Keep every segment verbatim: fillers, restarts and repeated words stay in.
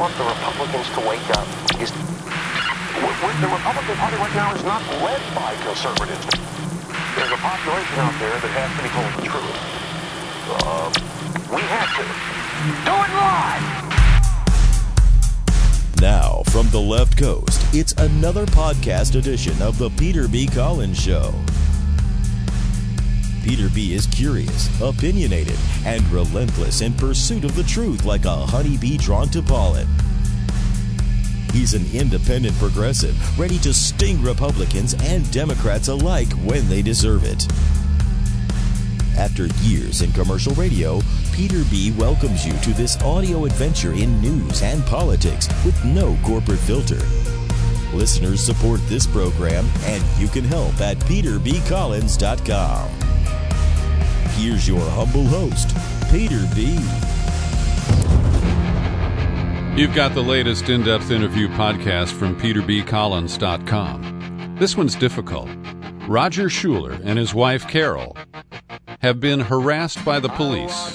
want the Republicans to wake up is the Republican Party right now is not led by conservatives. There's a population out there that has to be told the truth. Uh, we have to. Do it live! Now, from the left coast, it's another podcast edition of The Peter B. Collins Show. Peter B. is curious, opinionated, and relentless in pursuit of the truth like a honeybee drawn to pollen. He's an independent progressive, ready to sting Republicans and Democrats alike when they deserve it. After years in commercial radio, Peter B. welcomes you to this audio adventure in news and politics with no corporate filter. Listeners support this program, and you can help at peter b collins dot com. Here's your humble host, Peter B. You've got the latest in-depth interview podcast from peter b collins dot com. This one's difficult. Roger Schuler and his wife, Carol, have been harassed by the police.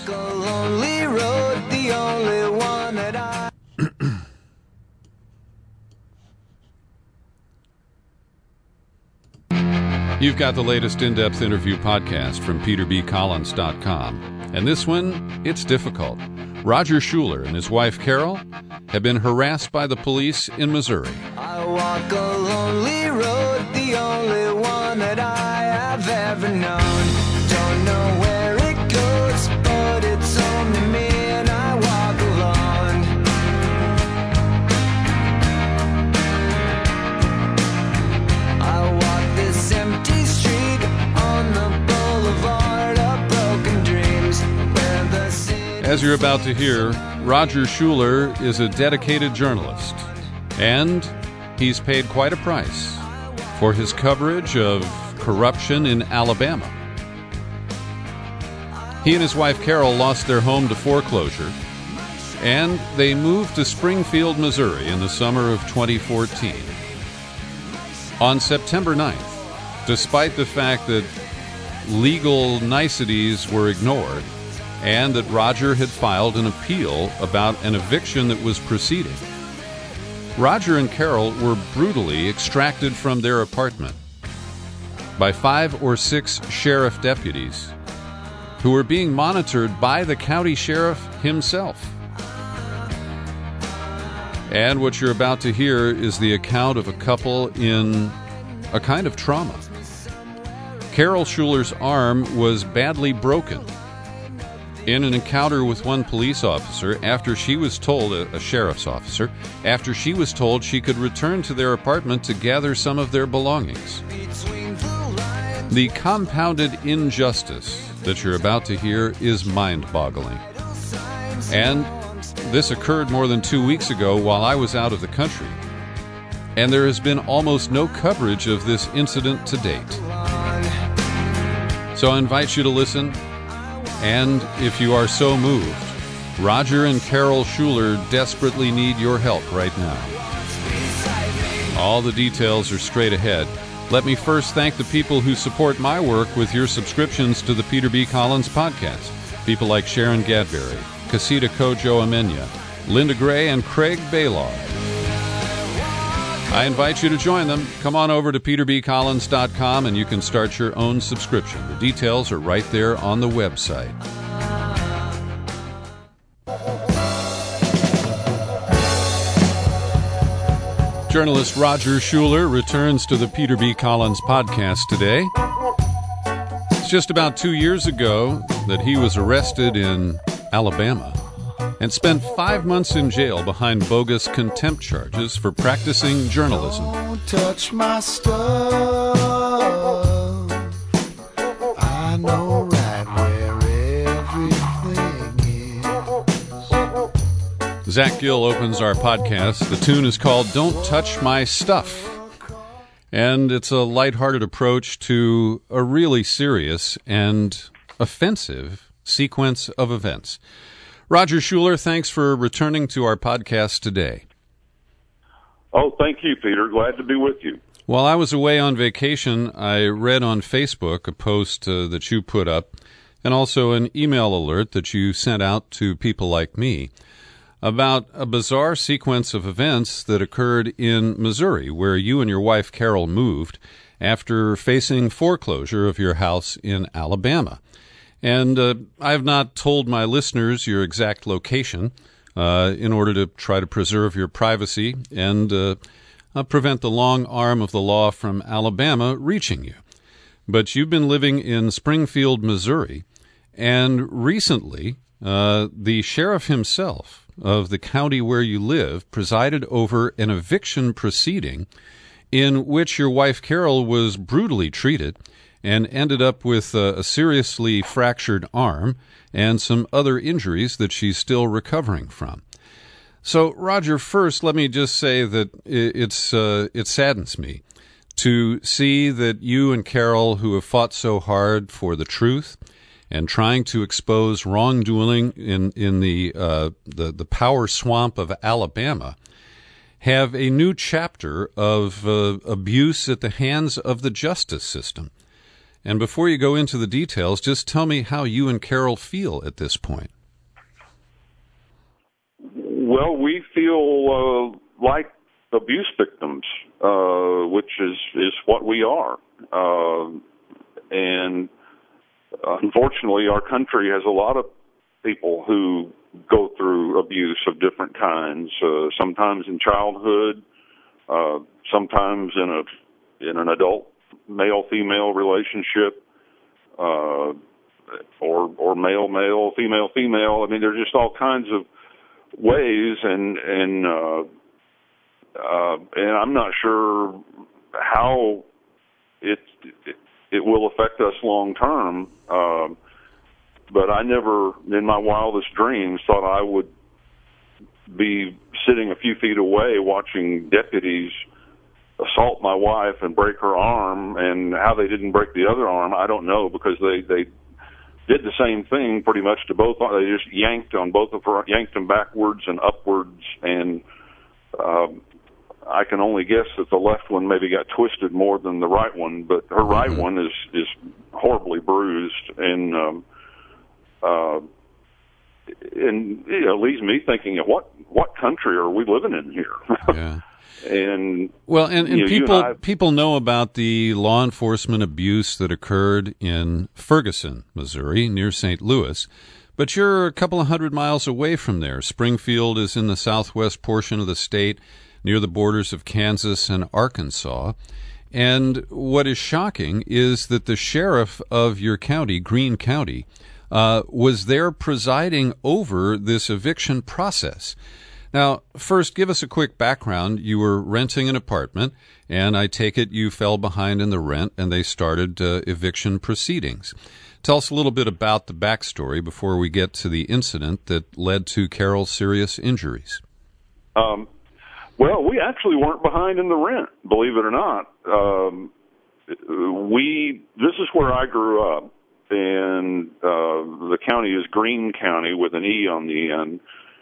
You've got the latest in-depth interview podcast from peter b collins dot com. And this one, it's difficult. Roger Schuler and his wife, Carol, have been harassed by the police in Missouri. I walk a lonely road, the only one that I have ever known. Don't know where it goes, but it's only me and I walk alone. I walk this empty street on the boulevard of broken dreams, where the city... As you're about to hear, Roger Schuler is a dedicated journalist, and he's paid quite a price for his coverage of corruption in Alabama. He and his wife Carol lost their home to foreclosure, and they moved to Springfield, Missouri in the summer of twenty fourteen. On September ninth, despite the fact that legal niceties were ignored and that Roger had filed an appeal about an eviction that was proceeding, Roger and Carol were brutally extracted from their apartment by five or six sheriff deputies who were being monitored by the county sheriff himself. And what you're about to hear is the account of a couple in a kind of trauma. Carol Schuler's arm was badly broken in an encounter with one police officer after she was told, a, a sheriff's officer, after she was told she could return to their apartment to gather some of their belongings. The compounded injustice that you're about to hear is mind-boggling. And this occurred more than two weeks ago while I was out of the country. And there has been almost no coverage of this incident to date. So I invite you to listen. And if you are so moved, Roger and Carol Schuler desperately need your help right now. All the details are straight ahead. Let me first thank the people who support my work with your subscriptions to the Peter B. Collins podcast. People like Sharon Gadberry, Casita Kojo Amenya, Linda Gray, and Craig Baylor. I invite you to join them. Come on over to peter b collins dot com and you can start your own subscription. The details are right there on the website. Journalist Roger Schuler returns to the Peter B. Collins podcast today. It's just about two years ago that he was arrested in Alabama and spent five months in jail behind bogus contempt charges for practicing journalism. Don't touch my stuff. I know right where everything is. Zach Gill opens our podcast. The tune is called Don't Touch My Stuff. And it's a lighthearted approach to a really serious and offensive sequence of events. Roger Schuler, thanks for returning to our podcast today. Oh, thank you, Peter. Glad to be with you. While I was away on vacation, I read on Facebook a post uh, that you put up and also an email alert that you sent out to people like me about a bizarre sequence of events that occurred in Missouri, where you and your wife, Carol, moved after facing foreclosure of your house in Alabama. And uh, I have not told my listeners your exact location uh, in order to try to preserve your privacy and uh, uh, prevent the long arm of the law from Alabama reaching you. But you've been living in Springfield, Missouri, and recently uh, the sheriff himself of the county where you live presided over an eviction proceeding in which your wife Carol was brutally treated and ended up with a, a seriously fractured arm and some other injuries that she's still recovering from. So, Roger, first, let me just say that it's uh, it saddens me to see that you and Carol, who have fought so hard for the truth and trying to expose wrongdoing in in the uh, the the power swamp of Alabama, have a new chapter of uh, abuse at the hands of the justice system. And before you go into the details, just tell me how you and Carol feel at this point. Well, we feel uh, like abuse victims, uh, which is, is what we are. Uh, and unfortunately, our country has a lot of people who go through abuse of different kinds, uh, sometimes in childhood, uh, sometimes in a in an adult male-female relationship, uh, or or male-male, female-female. I mean, there's just all kinds of ways, and and uh, uh, and I'm not sure how it it, it will affect us long term. Uh, but I never, in my wildest dreams, thought I would be sitting a few feet away watching deputies assault my wife and break her arm. And how they didn't break the other arm, I don't know, because they they did the same thing pretty much to both. They just yanked on both of her, yanked them backwards and upwards, and um, I can only guess that the left one maybe got twisted more than the right one, but her right mm-hmm. one is is horribly bruised, and um, uh, and you know, leaves me thinking, what what country are we living in here? Yeah. And well, and, and you know, people and I, people know about the law enforcement abuse that occurred in Ferguson, Missouri, near Saint Louis, but you're a couple of hundred miles away from there. Springfield is in the southwest portion of the state, near the borders of Kansas and Arkansas. And what is shocking is that the sheriff of your county, Greene County, uh, was there presiding over this eviction process. Now, first, give us a quick background. You were renting an apartment, and I take it you fell behind in the rent, and they started uh, eviction proceedings. Tell us a little bit about the backstory before we get to the incident that led to Carol's serious injuries. Um, well, we actually weren't behind in the rent, believe it or not. Um, we this is where I grew up, and uh, the county is Greene County with an E on the end.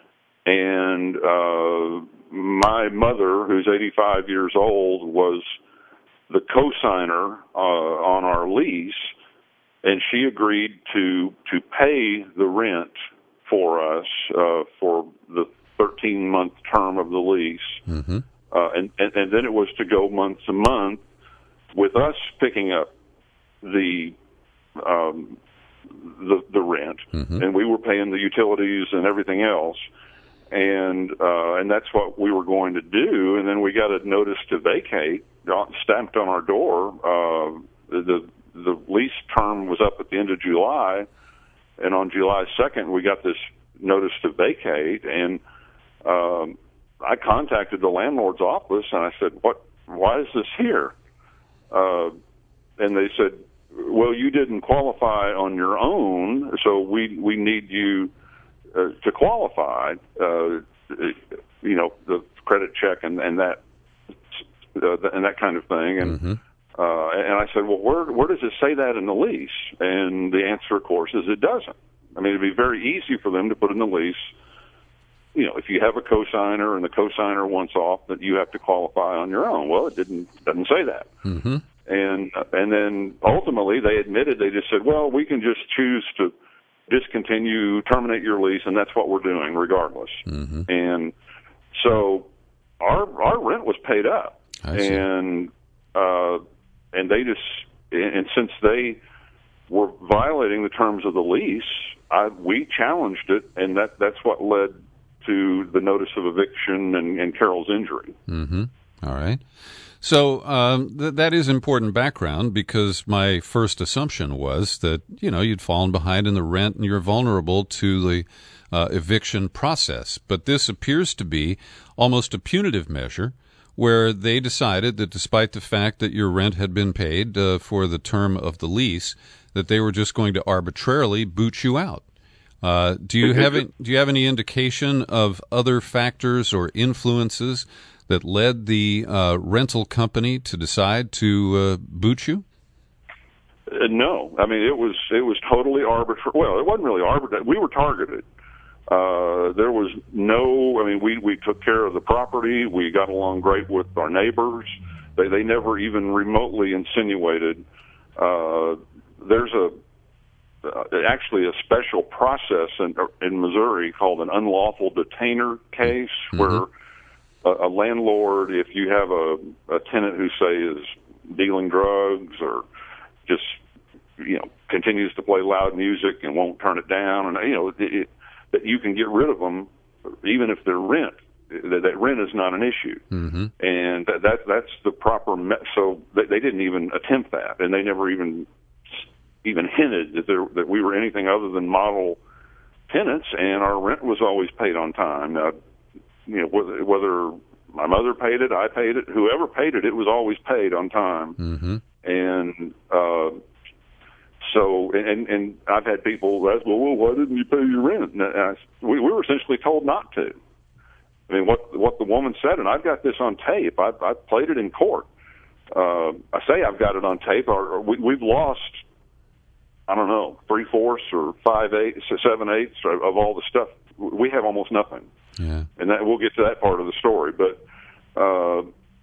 And uh, my mother, who's eighty-five years old, was the co-signer uh, on our lease, and she agreed to to pay the rent for us uh, for the thirteen-month term of the lease. Mm-hmm. Uh, and, and, and then it was to go month to month with us picking up the um, the, the rent, mm-hmm. and we were paying the utilities and everything else. And uh, and that's what we were going to do. And then we got a notice to vacate stamped on our door. Uh, the the lease term was up at the end of July, and on July second we got this notice to vacate. And um, I contacted the landlord's office and I said, "What? Why is this here?" Uh, and they said, "Well, you didn't qualify on your own, so we we need you." Uh, to qualify, uh, you know, the credit check and, and that uh, and that kind of thing. And mm-hmm. uh, and I said, well, where where does it say that in the lease? And the answer, of course, is it doesn't. I mean, it'd be very easy for them to put in the lease, you know, if you have a cosigner and the cosigner wants off, that you have to qualify on your own. Well, it didn't doesn't say that. Mm-hmm. And uh, and then ultimately they admitted, they just said, well, we can just choose to discontinue, terminate your lease, and that's what we're doing regardless. Mm-hmm. And so our our rent was paid up, I see. and uh, and they just and since they were violating the terms of the lease, I, we challenged it, and that that's what led to the notice of eviction and, and Carol's injury. Mm-hmm. All right. So um, th- that is important background, because my first assumption was that, you know, you'd fallen behind in the rent and you're vulnerable to the uh, eviction process. But this appears to be almost a punitive measure, where they decided that despite the fact that your rent had been paid uh, for the term of the lease, that they were just going to arbitrarily boot you out. Uh, do you have any, do you have any indication of other factors or influences that led the uh, rental company to decide to uh, boot you? Uh, no, I mean it was it was totally arbitrary. Well, it wasn't really arbitrary. We were targeted. Uh, there was no. I mean, we we took care of the property. We got along great with our neighbors. They they never even remotely insinuated. Uh, there's a uh, actually a special process in in Missouri called an unlawful detainer case, mm-hmm. where a landlord, if you have a, a tenant who, say, is dealing drugs or just, you know, continues to play loud music and won't turn it down, and, you know, it, that you can get rid of them even if they're rent. That, that rent is not an issue. Mm-hmm. And that, that that's the proper me- so they, they didn't even attempt that, and they never even even hinted that there, that we were anything other than model tenants, and our rent was always paid on time. Now, you know, whether, whether my mother paid it, I paid it, whoever paid it, it was always paid on time. Mm-hmm. And uh, so, and and I've had people ask, well, well, why didn't you pay your rent? And I, we, we were essentially told not to. I mean, what what the woman said, and I've got this on tape. I, I played it in court. Uh, I say I've got it on tape. Or, or we, we've lost, I don't know, three fourths or five eighths or seven eighths of, of all the stuff. We have almost nothing. Yeah. And that, we'll get to that part of the story. But uh,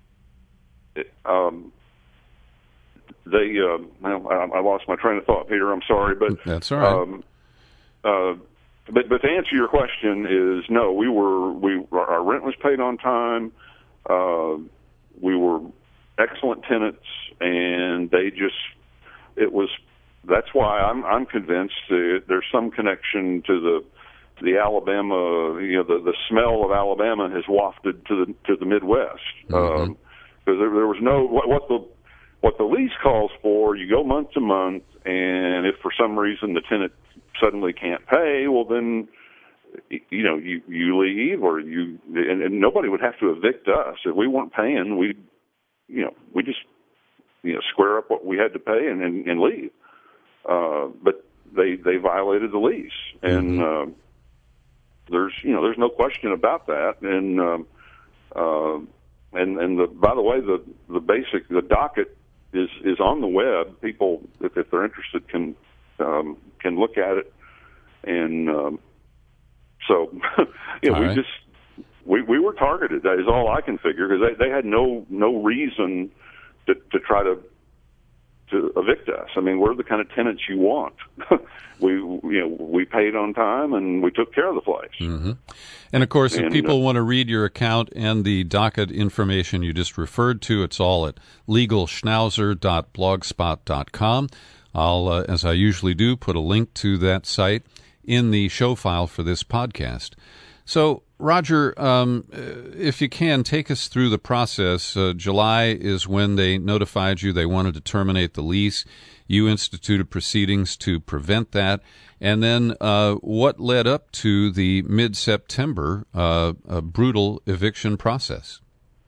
it, um, they, uh, well, I, I lost my train of thought, Peter. I'm sorry, but that's all right. Um, uh, but but to answer your question is no. We were we our rent was paid on time. Uh, we were excellent tenants, and they just it was. That's why I'm I'm convinced that there's some connection to the. The Alabama, you know, the, the smell of Alabama has wafted to the to the Midwest. Because Mm-hmm. um, there, there was no what, what the what the lease calls for. You go month to month, and if for some reason the tenant suddenly can't pay, well then, you know, you you leave, or you and, and nobody would have to evict us if we weren't paying. We, you know, we just you know square up what we had to pay and and, and leave. Uh, but they they violated the lease, and. Mm-hmm. Uh, There's, you know, there's no question about that, and um, uh, and and the by the way, the the basic the docket is is on the web. People, if, if they're interested, can um, can look at it, and um, so you know, all we right. just we we were targeted. That is all I can figure, because they they had no no reason to to try to. to evict us. I mean, we're the kind of tenants you want. we, you know, we paid on time and we took care of the place. Mm-hmm. And of course, if and, people uh, want to read your account and the docket information you just referred to, it's all at legal schnauzer dot blogspot dot com. I'll, uh, as I usually do, put a link to that site in the show file for this podcast. So, Roger, um, if you can, take us through the process. Uh, July is when they notified you they wanted to terminate the lease. You instituted proceedings to prevent that. And then uh, what led up to the mid-September uh, uh, brutal eviction process?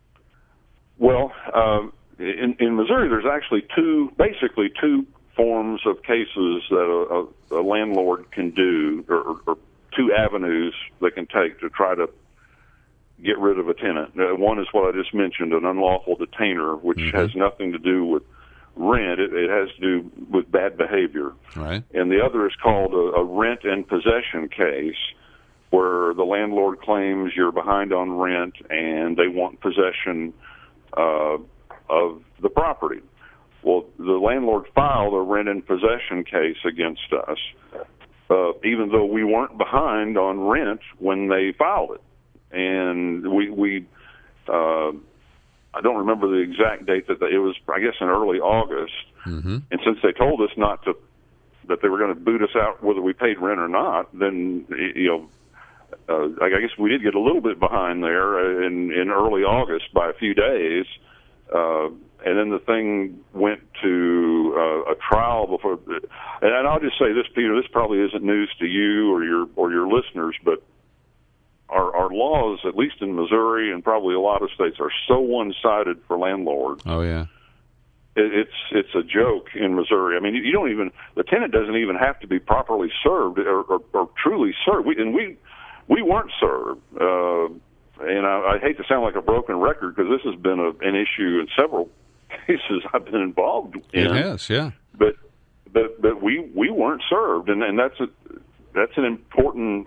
Well, uh, in, in Missouri, there's actually two, basically two forms of cases that a, a, a landlord can do, or, or two avenues they can take to try to get rid of a tenant. Uh, one is what I just mentioned, an unlawful detainer, which mm-hmm. has nothing to do with rent. It, it has to do with bad behavior. Right. And the other is called a, a rent and possession case, where the landlord claims you're behind on rent and they want possession uh, of the property. Well, the landlord filed a rent and possession case against us, uh, even though we weren't behind on rent when they filed it. And we, we uh, I don't remember the exact date that they, it was, I guess in early August. Mm-hmm. And since they told us not to, that they were going to boot us out whether we paid rent or not, then, you know, uh, I guess we did get a little bit behind there in, in early August by a few days. Uh, and then the thing went to uh, a trial before. And I'll just say this, Peter, this probably isn't news to you or your, or your listeners, but our, our laws, at least in Missouri and probably a lot of states, are so one-sided for landlords. Oh, yeah. It's it's a joke in Missouri. I mean, you don't even, the tenant doesn't even have to be properly served or, or, or truly served. We, and we we weren't served. Uh, and I, I hate to sound like a broken record because this has been a, an issue in several cases I've been involved in. It has, yeah. But but but we, we weren't served, and, and that's a that's an important.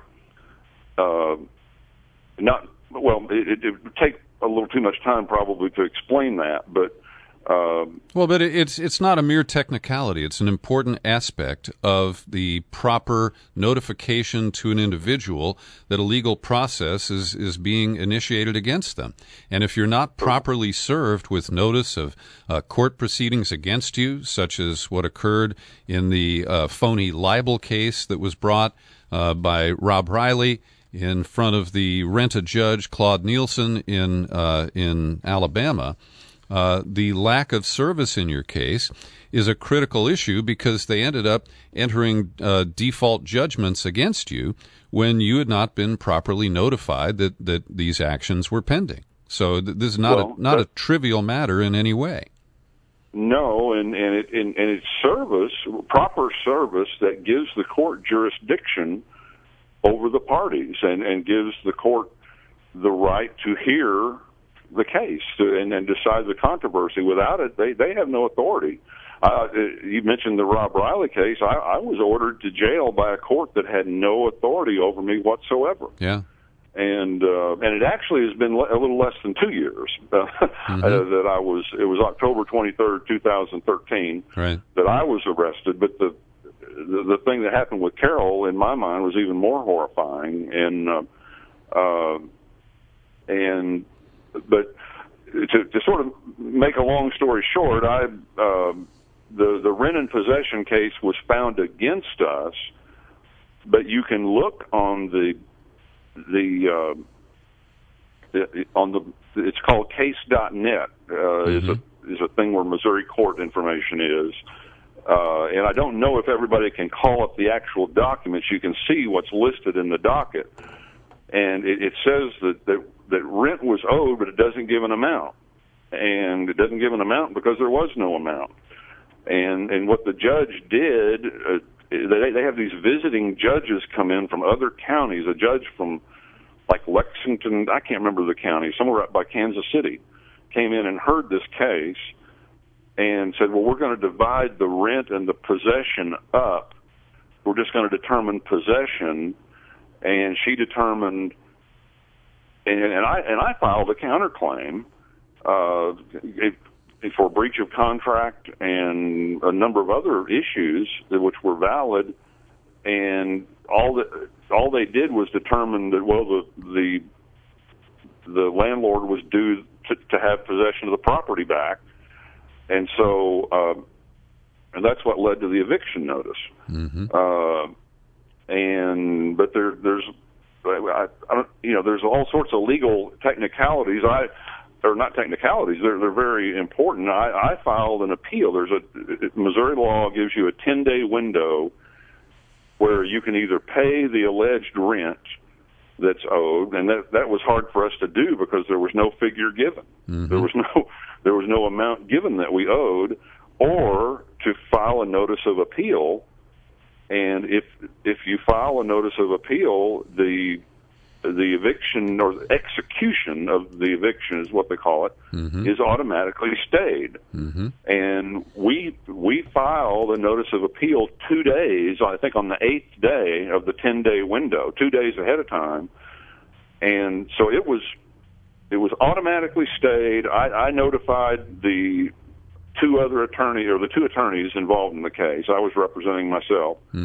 Uh, not well. It, it would take a little too much time probably to explain that, but. Um, well, but it's it's not a mere technicality. It's an important aspect of the proper notification to an individual that a legal process is, is being initiated against them. And if you're not properly served with notice of uh, court proceedings against you, such as what occurred in the uh, phony libel case that was brought uh, by Rob Riley in front of the rent-a-judge Claude Nielsen in uh, in Alabama, Uh, the lack of service in your case is a critical issue because they ended up entering uh, default judgments against you when you had not been properly notified that, that these actions were pending. So th- this is not well, a not but, a trivial matter in any way. No, and and, it, and and it's service, proper service that gives the court jurisdiction over the parties and, and gives the court the right to hear the case to, and, and decide the controversy. Without it, they, they have no authority. Uh, you mentioned the Rob Riley case. I, I was ordered to jail by a court that had no authority over me whatsoever. Yeah. And uh, and it actually has been a little less than two years uh, mm-hmm. uh, that I was. It was October twenty-third, twenty thirteen, right. that I was arrested. But the, the the thing that happened with Carol, in my mind, was even more horrifying. And uh, uh, and But to, to sort of make a long story short, I uh, the the rent and possession case was found against us, but you can look on the the, uh, the on the it's called case dot net uh, mm-hmm. is a is a thing where Missouri court information is, uh, and I don't know if everybody can call up the actual documents. You can see what's listed in the docket, and it, it says that that. that rent was owed, but it doesn't give an amount. And it doesn't give an amount because there was no amount. And and what the judge did, uh, they, they have these visiting judges come in from other counties, a judge from like Lexington, I can't remember the county, somewhere up by Kansas City, came in and heard this case and said, well, we're going to divide the rent and the possession up. We're just going to determine possession. And she determined... And, and I and I filed a counterclaim uh, for breach of contract and a number of other issues which were valid. And all that all they did was determine that well the the the landlord was due to, to have possession of the property back, and so uh, and that's what led to the eviction notice. Mm-hmm. Uh, and but there there's. I, I don't, you know, there's all sorts of legal technicalities. I, or not technicalities. They're they're very important. I, I filed an appeal. There's a Missouri law gives you a ten day window where you can either pay the alleged rent that's owed, and that that was hard for us to do because there was no figure given. Mm-hmm. There was no there was no amount given that we owed, or to file a notice of appeal. And if if you file a notice of appeal, the the eviction or the execution of the eviction is what they call it, mm-hmm. is automatically stayed. Mm-hmm. And we we filed a notice of appeal two days, I think on the eighth day of the ten day window, two days ahead of time. And so it was it was automatically stayed. I, I notified the two other attorneys, or the two attorneys involved in the case. I was representing myself. Mm-hmm.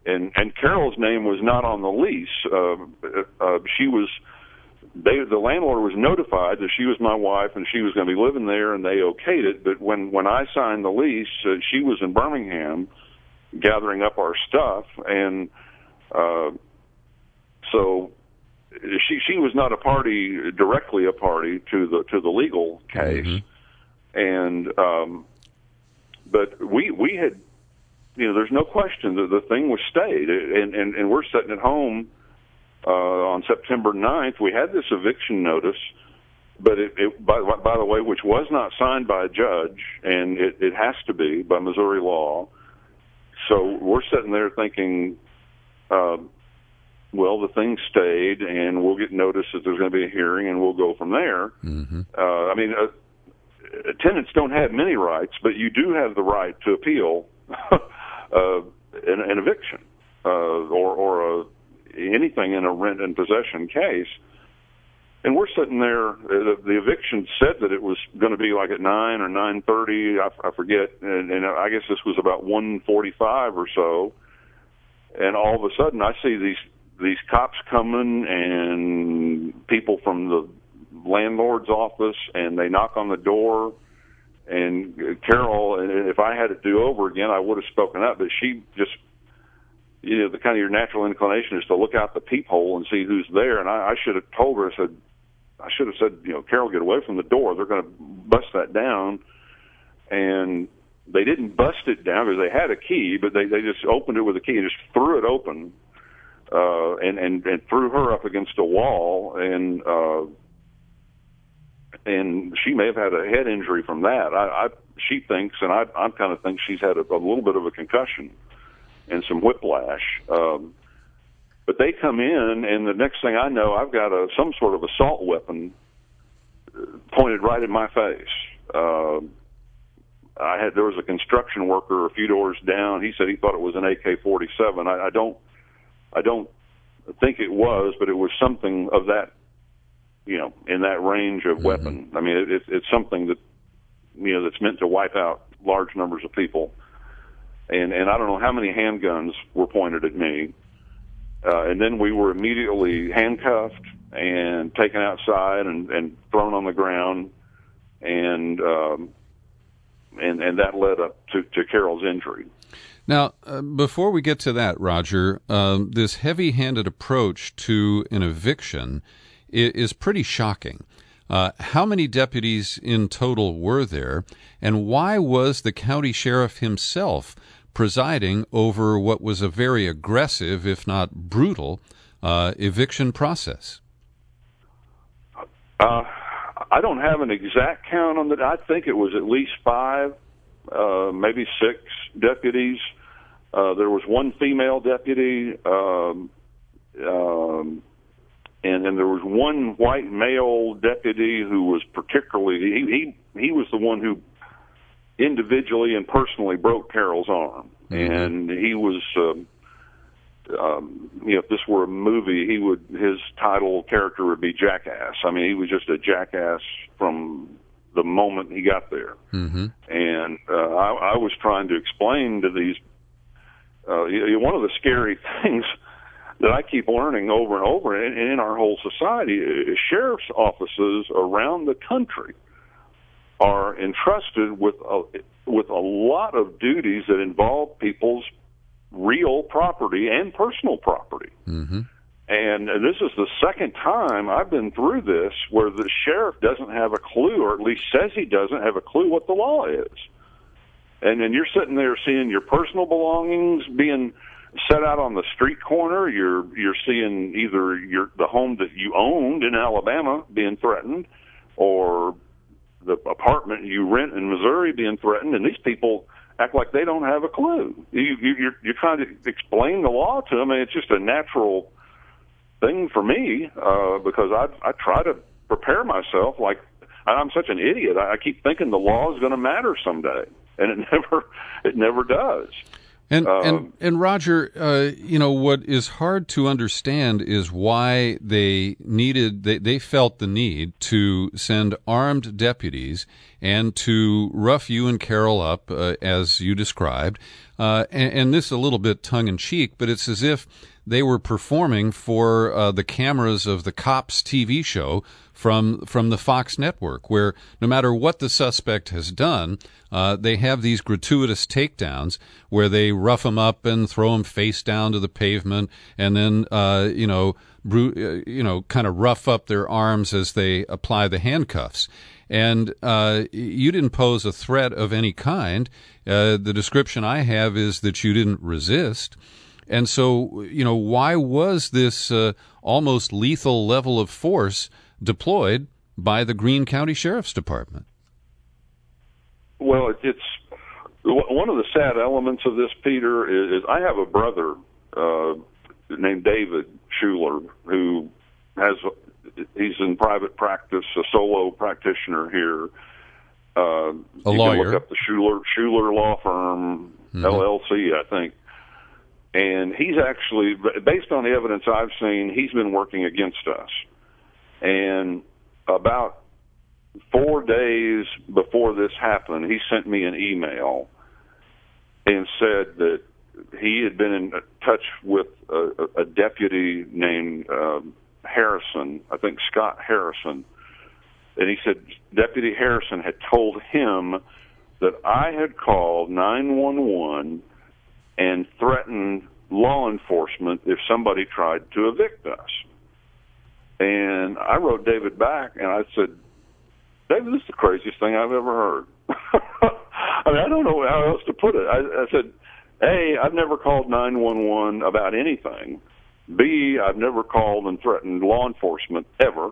and and Carol's name was not on the lease. Uh, uh, she was. They, the landlord was notified that she was my wife and she was going to be living there, and they okayed it. But when, when I signed the lease, uh, she was in Birmingham gathering up our stuff, and uh, so she she was not a party, directly a party to the to the legal case. Mm-hmm. And um, but we we had, you know, there's no question that the thing was stayed, and and, and we're sitting at home. Uh, on September ninth, we had this eviction notice, but it, it by, by the way, which was not signed by a judge, and it, it has to be by Missouri law. So we're sitting there thinking, uh, well, the thing stayed, and we'll get notice that there's going to be a hearing, and we'll go from there. Mm-hmm. Uh, I mean, uh, tenants don't have many rights, but you do have the right to appeal uh, an, an eviction uh, or, or a anything in a rent and possession case. And we're sitting there, the, the eviction said that it was going to be like at nine or nine thirty, I, I forget, and, and I guess this was about one forty-five or so, and all of a sudden I see these these cops coming and people from the landlord's office, and they knock on the door, and Carol, and if I had it do over again, I would have spoken up, but she just, you know, the kind of your natural inclination is to look out the peephole and see who's there. And I, I should have told her, I said, I should have said, you know, Carol, get away from the door. They're going to bust that down. And they didn't bust it down because they had a key, but they, they just opened it with a key and just threw it open, uh, and, and, and threw her up against a wall. And, uh, and she may have had a head injury from that. I, I she thinks, and I, I kind of think she's had a, a little bit of a concussion and some whiplash. Um, but they come in, and the next thing I know, I've got a some sort of assault weapon pointed right in my face. Uh, I had there was a construction worker a few doors down. He said he thought it was an A K forty-seven. I, I don't, I don't think it was, but it was something of that, you know, in that range of mm-hmm. weapon. I mean, it, it, it's something that, you know, that's meant to wipe out large numbers of people. And, and I don't know how many handguns were pointed at me. Uh, and then we were immediately handcuffed and taken outside and, and thrown on the ground. And, um, and, and that led up to, to Carol's injury. Now, uh, before we get to that, Roger, um, this heavy-handed approach to an eviction is, is pretty shocking. Uh, how many deputies in total were there, and why was the county sheriff himself presiding over what was a very aggressive, if not brutal, uh, eviction process? Uh, I don't have an exact count on that. I think it was at least five, uh, maybe six deputies. Uh, there was one female deputy, um, um, and then there was one white male deputy who was particularly, he, he, he was the one who individually and personally broke Carol's arm. Mm-hmm. And he was, um, um, you know, if this were a movie, he would, his title character would be Jackass. I mean, he was just a jackass from the moment he got there. Mm-hmm. And uh, I, I was trying to explain to these, uh, you know, one of the scary things that I keep learning over and over in, in our whole society is sheriff's offices around the country are entrusted with a, with a lot of duties that involve people's real property and personal property. Mm-hmm. And, and this is the second time I've been through this where the sheriff doesn't have a clue, or at least says he doesn't have a clue what the law is. And then you're sitting there seeing your personal belongings being set out on the street corner. You're you're seeing either your the home that you owned in Alabama being threatened, or the apartment you rent in Missouri being threatened. And these people act like they don't have a clue. You, you, you're you're trying to explain the law to them, and it's just a natural thing for me uh, because I I try to prepare myself. Like I'm such an idiot. I keep thinking the law is going to matter someday, and it never it never does. And Um, and and Roger, uh, you know what is hard to understand is why they needed they, they felt the need to send armed deputies and to rough you and Carol up uh, as you described, uh, and, and this a little bit tongue in cheek, but it's as if they were performing for uh, the cameras of the Cops T V show from from the Fox network, where no matter what the suspect has done, uh, they have these gratuitous takedowns where they rough them up and throw them face down to the pavement, and then uh, you know, bru- uh, you know, kind of rough up their arms as they apply the handcuffs. And uh, you didn't pose a threat of any kind. Uh, the description I have is that you didn't resist. And so, you know, why was this uh, almost lethal level of force deployed by the Greene County Sheriff's Department? Well, it- it's one of the sad elements of this, Peter, is, is I have a brother uh, named David Schuler who has he's in private practice, a solo practitioner here. Uh, A you lawyer. can look up the Schuler Schuler Law Firm, Mhm. L L C, I think. And he's actually, based on the evidence I've seen, he's been working against us. And about four days before this happened, he sent me an email and said that he had been in touch with a, a deputy named um, Harrison, I think Scott Harrison. And he said Deputy Harrison had told him that I had called nine one one and threatened law enforcement if somebody tried to evict us. And I wrote David back, and I said, David, this is the craziest thing I've ever heard. I mean, I don't know how else to put it. I, I said, A, I've never called nine one one about anything. B, I've never called and threatened law enforcement ever.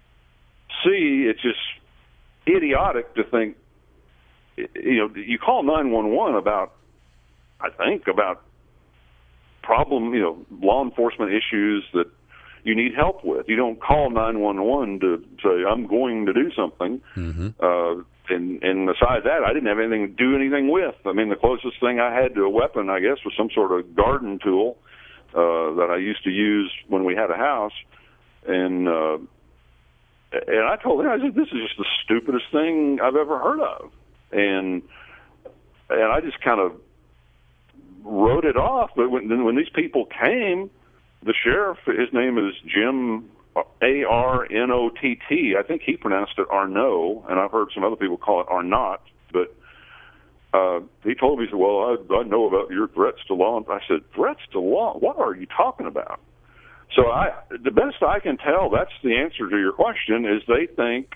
C, it's just idiotic to think, you know, you call nine one one about, I think, about problem, you know, law enforcement issues that you need help with. You don't call nine one one to say, I'm going to do something. Mm-hmm. Uh, and, and aside that, I didn't have anything to do anything with. I mean, the closest thing I had to a weapon, I guess, was some sort of garden tool uh, that I used to use when we had a house. And uh, and I told him, I said, this is just the stupidest thing I've ever heard of. And and I just kind of wrote it off. But when, when these people came, the sheriff, his name is Jim A R N O T T. I think he pronounced it Arnaud, and I've heard some other people call it Arnott. But uh, he told me, he said, well, I, I know about your threats to law. I said, threats to law? What are you talking about? So I, the best I can tell, that's the answer to your question, is they think,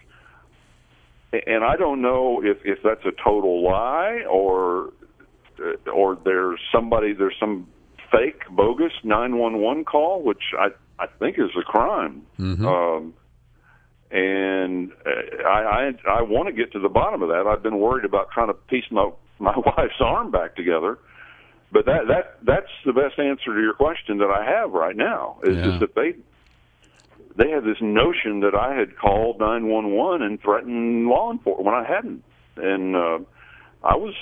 and I don't know if, if that's a total lie or or there's somebody, there's some fake, bogus nine one one call, which I, I think is a crime. Mm-hmm. Um, and I, I, I want to get to the bottom of that. I've been worried about trying to piece my, my wife's arm back together. But that, that that's the best answer to your question that I have right now, is Yeah. just that they they had this notion that I had called nine one one and threatened law enforcement when I hadn't. And uh, I was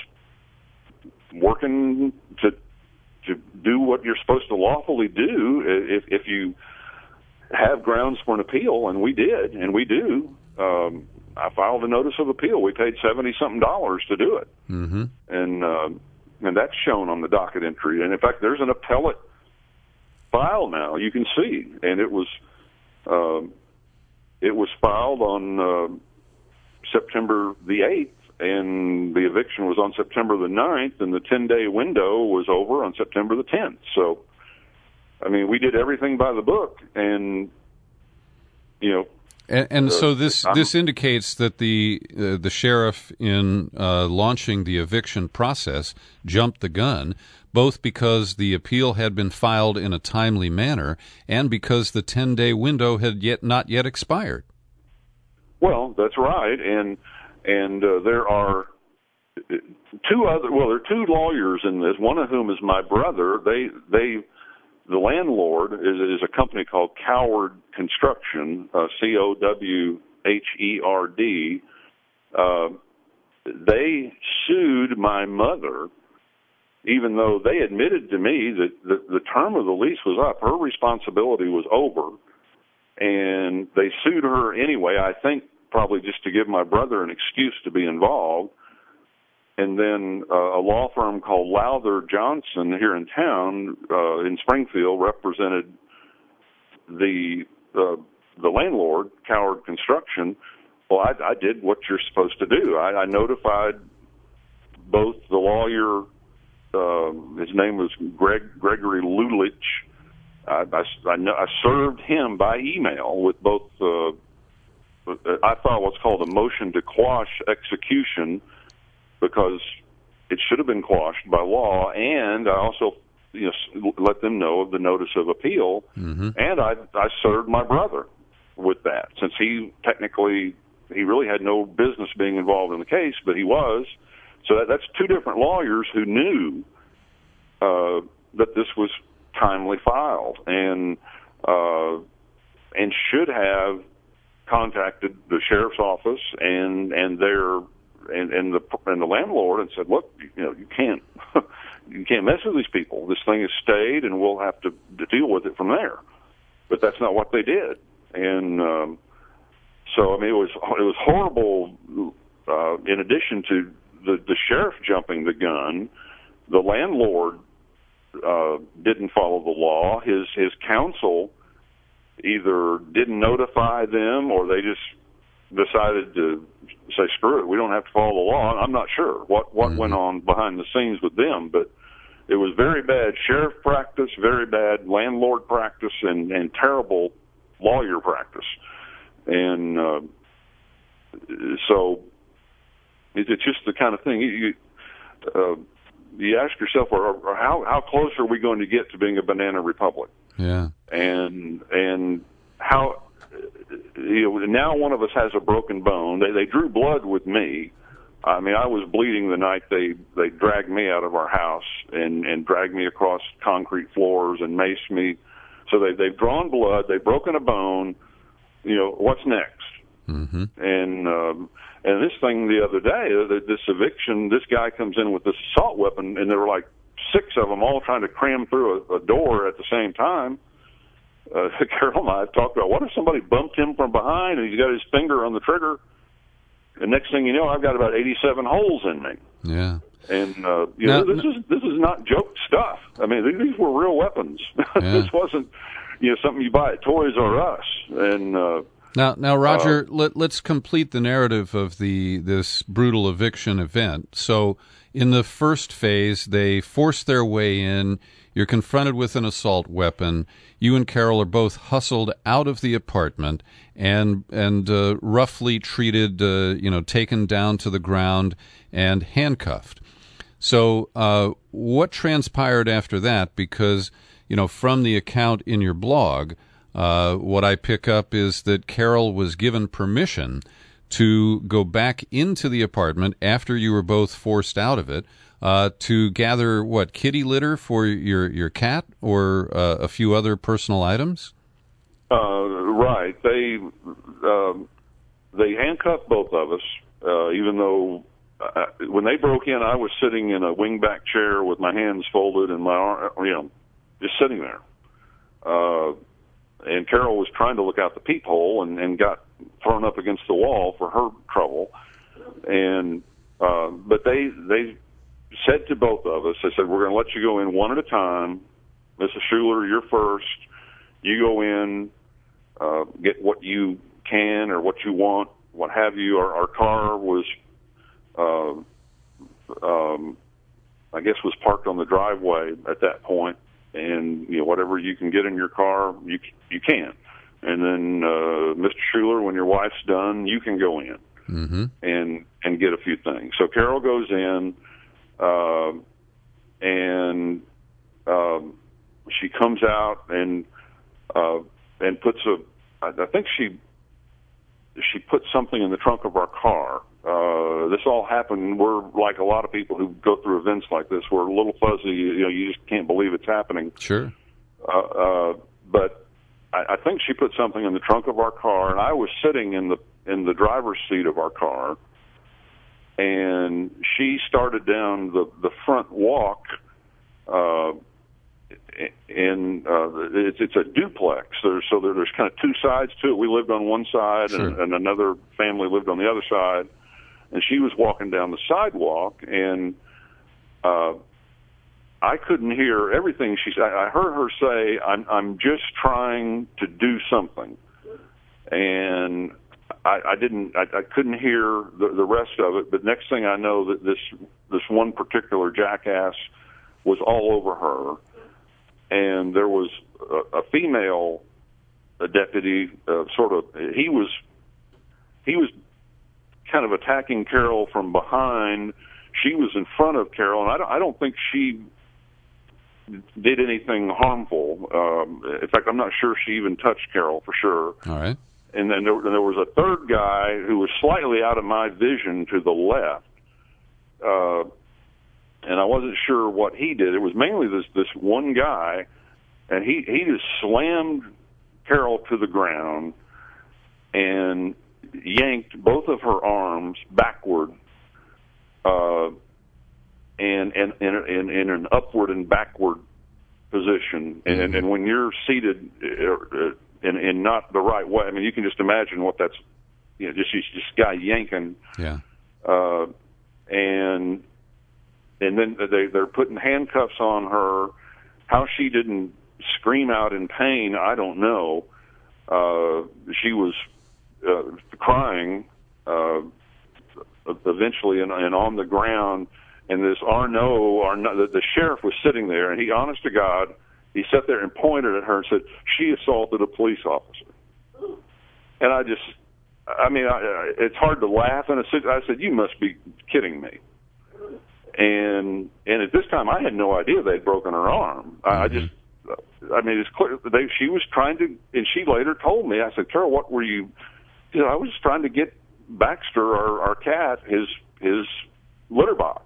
working to to do what you're supposed to lawfully do if, if you have grounds for an appeal, and we did, and we do. Um, I filed a notice of appeal. We paid seventy-something dollars to do it. Mm-hmm. And uh, and that's shown on the docket entry. And, in fact, there's an appellate file now you can see. And it was uh, it was filed on uh, September the eighth, and the eviction was on September the ninth, and the ten-day window was over on September the tenth. So, I mean, we did everything by the book, and, you know, And, and Uh, so this I'm- this indicates that the uh, the sheriff, in uh, launching the eviction process, jumped the gun, both because the appeal had been filed in a timely manner and because the ten-day window had yet not yet expired. well, that's right, and and uh, there are two other. Well, there are two lawyers in this. One of whom is my brother. They they. The landlord is, is a company called Coward Construction, uh, C O W H E R D. Uh, they sued my mother even though they admitted to me that the, the term of the lease was up, her responsibility was over, and they sued her anyway, I think probably just to give my brother an excuse to be involved. And then uh, a law firm called Lowther Johnson here in town, uh, in Springfield, represented the uh, the landlord, Coward Construction. Well, I, I did what you're supposed to do. I, I notified both the lawyer, uh, his name was Greg Gregory Lulich. I, I, I, I served him by email with both, uh, I filed what's called a motion to quash execution, because it should have been quashed by law, and I also, you know, let them know of the notice of appeal, mm-hmm. and I, I served my brother with that, since he technically, he really had no business being involved in the case, but he was. So that, that's two different lawyers who knew uh, that this was timely filed, and uh, and should have contacted the sheriff's office and and their and, and the and the landlord and said, look, you know, you can't you can't mess with these people. This thing has stayed, and we'll have to, to deal with it from there. But that's not what they did, and um, so I mean, it was it was horrible. Uh, in addition to the the sheriff jumping the gun, the landlord uh, didn't follow the law. His his counsel either didn't notify them, or they just decided to say, screw it, we don't have to follow the law. I'm not sure what, what mm-hmm. went on behind the scenes with them, but it was very bad sheriff practice, very bad landlord practice, and, and terrible lawyer practice. And uh, so it, it's just the kind of thing you, you, uh, you ask yourself, or, or how, how close are we going to get to being a banana republic? Yeah. And and how, you know, now one of us has a broken bone. They they drew blood with me. I mean, I was bleeding the night they, they dragged me out of our house and, and dragged me across concrete floors and maced me. So they, they've drawn blood. They've broken a bone. You know, what's next? Mm-hmm. And um, and this thing the other day, this eviction, this guy comes in with this assault weapon, and there were like six of them all trying to cram through a, a door at the same time. Uh, Carol and I have talked about, what if somebody bumped him from behind and he's got his finger on the trigger? The next thing you know, I've got about eighty-seven holes in me. Yeah. And uh, you now, know, this is this is not joke stuff. I mean, these were real weapons. Yeah. This wasn't, you know, something you buy at Toys R Us. And uh, now, now, Roger, uh, let, let's complete the narrative of the this brutal eviction event. So, in the first phase, they force their way in. You're confronted with an assault weapon. You and Carol are both hustled out of the apartment and and uh, roughly treated, uh, you know, taken down to the ground and handcuffed. So uh, what transpired after that? Because, you know, from the account in your blog, uh, what I pick up is that Carol was given permission to go back into the apartment after you were both forced out of it, uh, to gather, what, kitty litter for your, your cat or uh, a few other personal items? Uh, right. They uh, they handcuffed both of us, uh, even though uh, when they broke in, I was sitting in a wingback chair with my hands folded and my arm, you know, just sitting there. Uh, and Carol was trying to look out the peephole and, and got thrown up against the wall for her trouble. And uh, but they they said to both of us, they said, we're going to let you go in one at a time. Missus Schuler, you're first. You go in, uh, get what you can or what you want, what have you. Our, our car was, uh, um, I guess, was parked on the driveway at that point, and you know whatever you can get in your car, you you can. And then, uh, Mister Schuler, when your wife's done, you can go in mm-hmm. and and get a few things. So Carol goes in, uh, and um, she comes out and uh, and puts a. I think she she put something in the trunk of our car. Uh, this all happened. We're like a lot of people who go through events like this. We're a little fuzzy. You know, you just can't believe it's happening. Sure. Uh, uh, but I, I think she put something in the trunk of our car, and I was sitting in the in the driver's seat of our car, and she started down the the front walk Uh, and uh, it's, it's a duplex. There's, so there, there's kind of two sides to it. We lived on one side, Sure. and, and another family lived on the other side. And she was walking down the sidewalk, and uh, I couldn't hear everything she said. I heard her say, I'm, I'm just trying to do something. And I, I didn't, I, I couldn't hear the, the rest of it. But next thing I know, that this, this one particular jackass was all over her. And there was a, a female a deputy, uh, sort of, he was, he was kind of attacking Carol from behind. She was in front of Carol, and I don't, I don't think she did anything harmful. Um, in fact, I'm not sure she even touched Carol for sure. All right. And then there, there was a third guy who was slightly out of my vision to the left. Uh, and I wasn't sure what he did. It was mainly this, this one guy, and he, he just slammed Carol to the ground and yanked both of her arms backward, uh, and, and, and, and in an upward and backward position. And, mm-hmm. and when you're seated in, in not the right way, I mean, you can just imagine what that's, you know, just this guy yanking. Yeah. Uh, and and then they they're putting handcuffs on her. How she didn't scream out in pain, I don't know. Uh, she was uh, crying uh, eventually, and, and on the ground. And this Arnaud, Arnaud the, the sheriff was sitting there, and he, honest to God, he sat there and pointed at her and said, "She assaulted a police officer." And I just, I mean, I, it's hard to laugh. And I said, "You must be kidding me." And and at this time, I had no idea they'd broken her arm. I, I just, I mean, it's clear they, she was trying to, and she later told me, I said, "Carol, what were you?" You know, I was trying to get Baxter, our, our cat, his his litter box.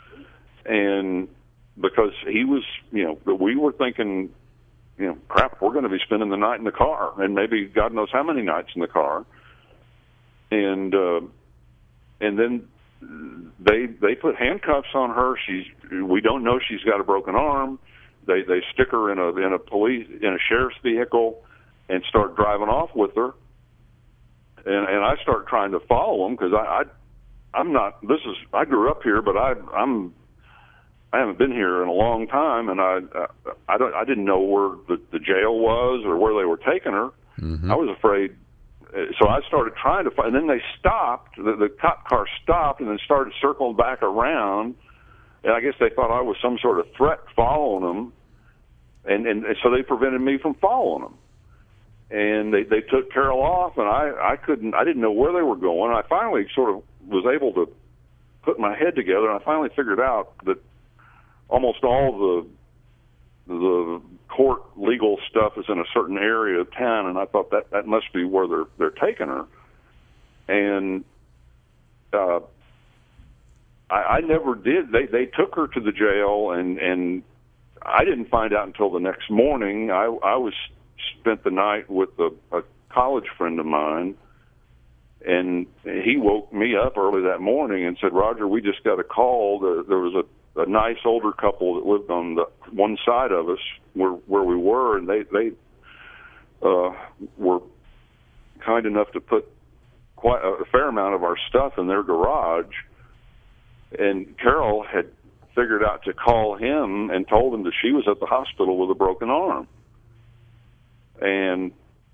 And because he was, you know, we were thinking, you know, crap, we're going to be spending the night in the car, and maybe God knows how many nights in the car. And uh, and then they they put handcuffs on her. She's we don't know she's got a broken arm. They they stick her in a in a police in a sheriff's vehicle and start driving off with her. And and I start trying to follow them because I, I I'm not. This is I grew up here, but I I'm. I haven't been here in a long time, and I uh, I don't I didn't know where the, the jail was or where they were taking her. Mm-hmm. I was afraid, so I started trying to find. And then they stopped. The, the cop car stopped, and then started circling back around. And I guess they thought I was some sort of threat following them, and and, and so they prevented me from following them. And they they took Carol off, and I I couldn't I didn't know where they were going. I finally sort of was able to put my head together, and I finally figured out that almost all the the court legal stuff is in a certain area of town, and I thought that that must be where they're they're taking her. And uh, I, I never did. They they took her to the jail, and and I didn't find out until the next morning. I I was spent the night with a, a college friend of mine, and he woke me up early that morning and said, "Roger, we just got a call. There, there was a a nice older couple that lived on the one side of us where where we were, and they they uh, were kind enough to put quite a fair amount of our stuff in their garage. And Carol had figured out to call him and told him that she was at the hospital with a broken arm. And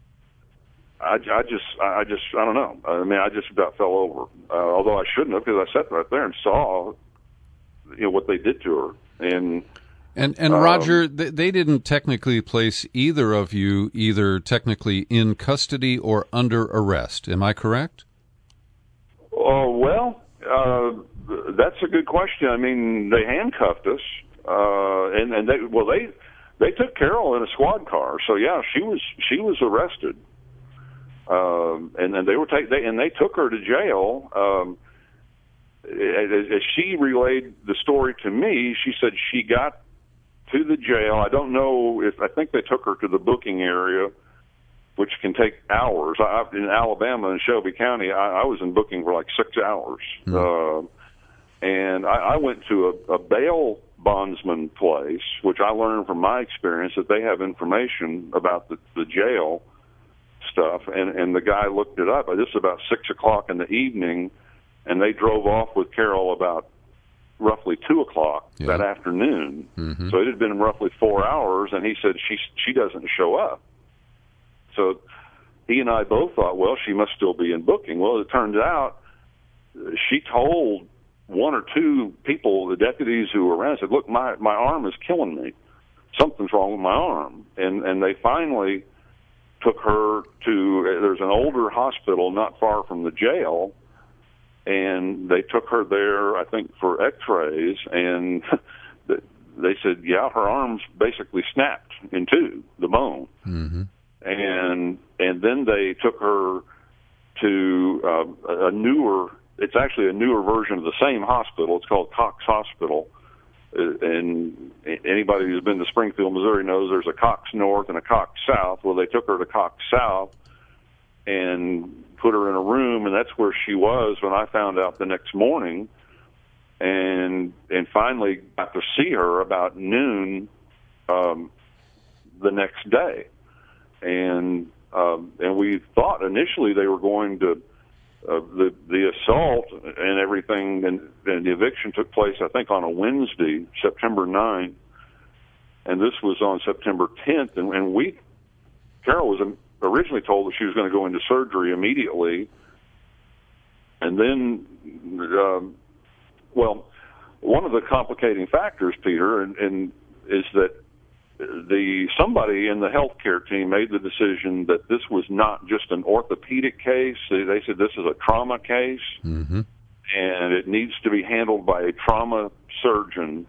I, I just, I just, I don't know. I mean, I just about fell over. Uh, although I shouldn't have, because I sat right there and saw, you know, what they did to her. And and and um, Roger, they, they didn't technically place either of you either technically in custody or under arrest. Am I correct? Oh, well, uh, that's a good question. I mean, they handcuffed us, uh, and and they well they they took Carol in a squad car. So yeah, she was she was arrested, um, and and they were take they and they took her to jail. Um, As she relayed the story to me, she said she got to the jail. I don't know if, I think they took her to the booking area, which can take hours. I, in Alabama, in Shelby County, I, I was in booking for like six hours. Mm. Uh, And I, I went to a, a bail bondsman place, which I learned from my experience that they have information about the, the jail stuff. And, and the guy looked it up. This was about six o'clock in the evening, and they drove off with Carol about roughly two o'clock yeah. that afternoon. Mm-hmm. So it had been roughly four hours, and he said she she doesn't show up. So he and I both thought, well, she must still be in booking. Well, it turns out she told one or two people, the deputies who were around, said, look, my, my arm is killing me. Something's wrong with my arm. And, and they finally took her to, there's an older hospital not far from the jail, and they took her there, I think, for x-rays, and they said, yeah, her arm's basically snapped in two, the bone. Mm-hmm. And and then they took her to uh, a newer, it's actually a newer version of the same hospital. It's called Cox Hospital. Uh, and anybody who's been to Springfield, Missouri knows there's a Cox North and a Cox South. Well, they took her to Cox South and put her in a room, and that's where she was when I found out the next morning, and and finally got to see her about noon um, the next day. And um, and we thought initially they were going to, uh, the the assault and everything, and, and the eviction took place, I think, on a Wednesday, September ninth, and this was on September tenth, and, and we, Carol was originally told that she was going to go into surgery immediately, and then, um, well, one of the complicating factors, Peter, and, and is that the somebody in the healthcare team made the decision that this was not just an orthopedic case. They, they said this is a trauma case, mm-hmm. and it needs to be handled by a trauma surgeon.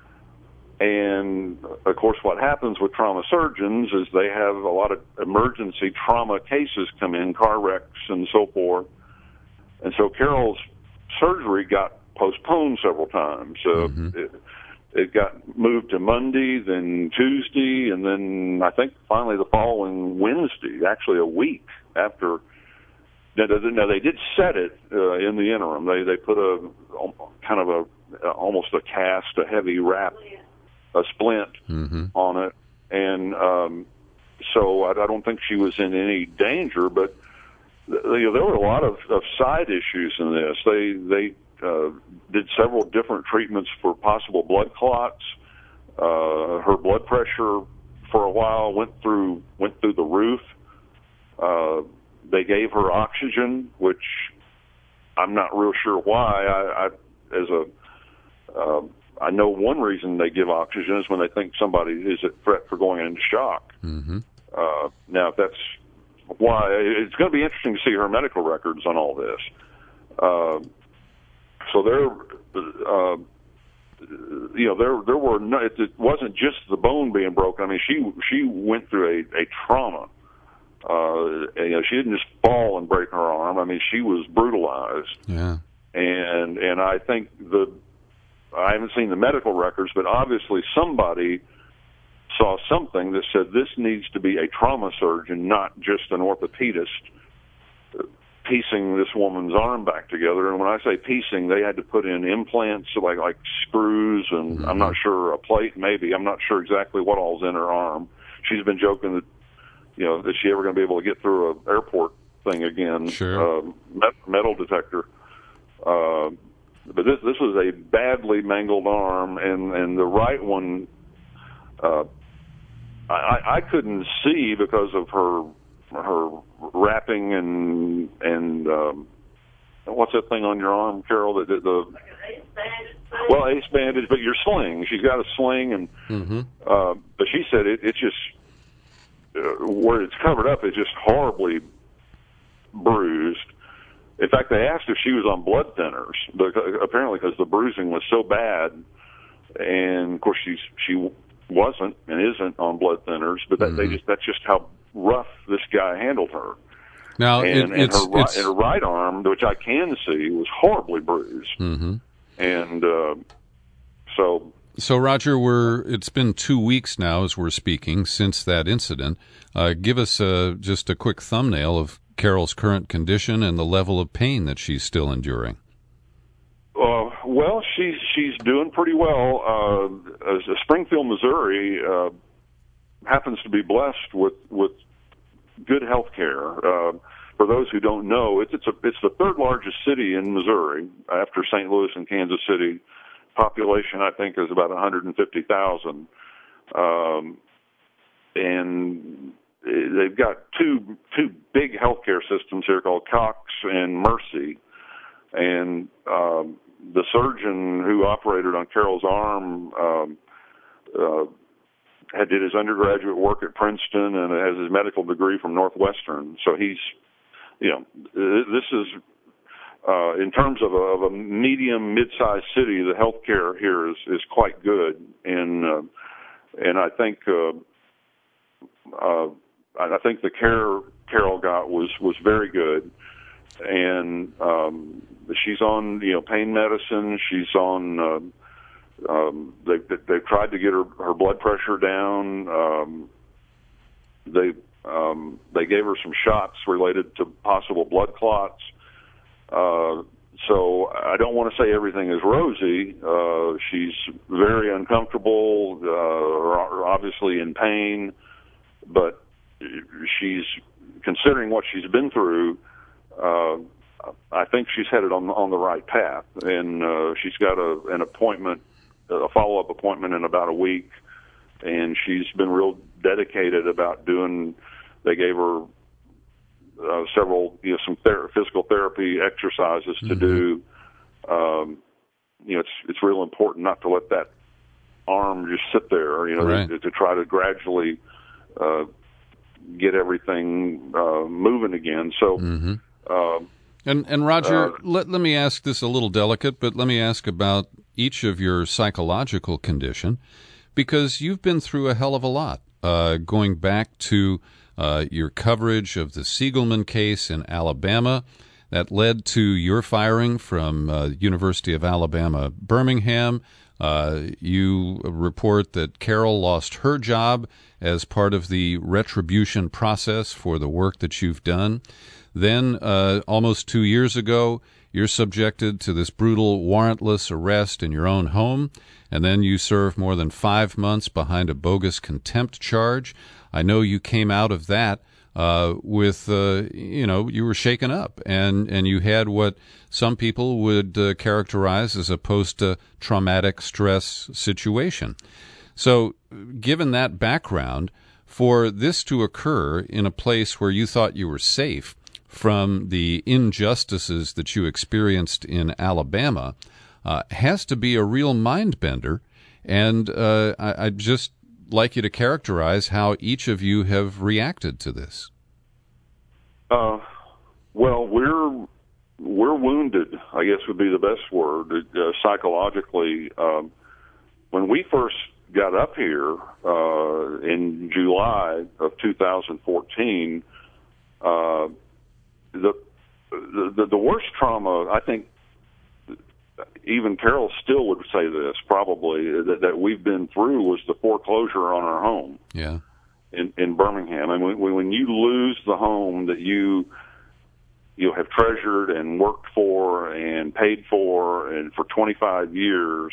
And, of course, what happens with trauma surgeons is they have a lot of emergency trauma cases come in, car wrecks and so forth. And so Carol's surgery got postponed several times. So mm-hmm. it, it got moved to Monday, then Tuesday, and then I think finally the following Wednesday, actually a week after. Now, they did set it uh, in the interim. They they put a kind of a almost a cast, a heavy wrap, a splint mm-hmm. on it, and um, so I, I don't think she was in any danger. But you know, there were a lot of, of side issues in this. They they uh, did several different treatments for possible blood clots. Uh, her blood pressure for a while went through went through the roof. Uh, they gave her oxygen, which I'm not real sure why. I, I as a uh, I know one reason they give oxygen is when they think somebody is at threat for going into shock. Mm-hmm. Uh, now, if that's why, it's going to be interesting to see her medical records on all this. Uh, so there, uh, you know, there there were no, it, it wasn't just the bone being broken. I mean, she she went through a, a trauma. Uh, and, you know, she didn't just fall and break her arm. I mean, she was brutalized. Yeah, and and I think the. I haven't seen the medical records, but obviously somebody saw something that said this needs to be a trauma surgeon, not just an orthopedist, piecing this woman's arm back together. And when I say piecing, they had to put in implants, so like like screws, and mm-hmm. I'm not sure, a plate maybe. I'm not sure exactly what all's in her arm. She's been joking that, you know, is she ever going to be able to get through an airport thing again? Sure. Uh, met, metal detector. Uh, But this this was a badly mangled arm, and, and the right one, uh, I, I couldn't see because of her her wrapping and and um, what's that thing on your arm, Carol? The, the, the well, ace bandage, but your sling. She's got a sling, and mm-hmm. uh, but she said it it just uh, where it's covered up is just horribly bruised. In fact, they asked if she was on blood thinners, because, apparently because the bruising was so bad. And, of course, she's, she wasn't and isn't on blood thinners, but that, mm-hmm. they just that's just how rough this guy handled her. Now, and, it, and, it's, her right, it's... and her right arm, which I can see, was horribly bruised. Mm-hmm. And uh, so... So, Roger, we're it's been two weeks now as we're speaking since that incident. Uh, give us uh, just a quick thumbnail of Carol's current condition and the level of pain that she's still enduring. Uh, well, she's she's doing pretty well. Uh, as Springfield, Missouri, uh, happens to be blessed with with good health care. Uh, for those who don't know, it's it's a it's the third largest city in Missouri after Saint Louis and Kansas City. Population, I think, is about one hundred fifty thousand, um, and they've got two two big healthcare systems here called Cox and Mercy. And um, the surgeon who operated on Carol's arm um, uh, had did his undergraduate work at Princeton and has his medical degree from Northwestern. So he's, you know, this is uh, in terms of a, of a medium, mid-sized city. The healthcare here is, is quite good, and uh, and I think uh, uh, I think the care Carol got was was very good. And um, she's on, you know, pain medicine. She's on. Uh, um, they, they've tried to get her, her blood pressure down. Um, they um, they gave her some shots related to possible blood clots. Uh, so I don't want to say everything is rosy. Uh, she's very uncomfortable, uh, obviously in pain, but she's considering what she's been through. Uh, I think she's headed on on the right path, and uh, she's got a, an appointment, a follow-up appointment in about a week, and she's been real dedicated about doing. They gave her uh, several, you know, some ther- physical therapy exercises to mm-hmm. do. Um, you know, it's it's real important not to let that arm just sit there. You know, right. to, to try to gradually uh, get everything uh, moving again. So. Mm-hmm. Um, and and Roger, uh, let let me ask this a little delicate, but let me ask about each of your psychological condition, because you've been through a hell of a lot. Uh, going back to uh, your coverage of the Siegelman case in Alabama, that led to your firing from uh, University of Alabama, Birmingham. Uh, you report that Carol lost her job as part of the retribution process for the work that you've done. Then, uh, almost two years ago, you're subjected to this brutal warrantless arrest in your own home, and then you serve more than five months behind a bogus contempt charge. I know you came out of that uh, with, uh, you know, you were shaken up, and, and you had what some people would uh, characterize as a post-traumatic stress situation. So, given that background, for this to occur in a place where you thought you were safe from the injustices that you experienced in Alabama uh, has to be a real mind bender. And uh, I, I'd just like you to characterize how each of you have reacted to this. Uh, well, we're we're wounded, I guess would be the best word, uh, psychologically. Um, when we first got up here uh, in July of two thousand fourteen, uh, The, the the worst trauma, I think, even Carol still would say this probably that, that we've been through was the foreclosure on our home. Yeah. In in Birmingham, and when, when you lose the home that you you have treasured and worked for and paid for and for twenty-five years,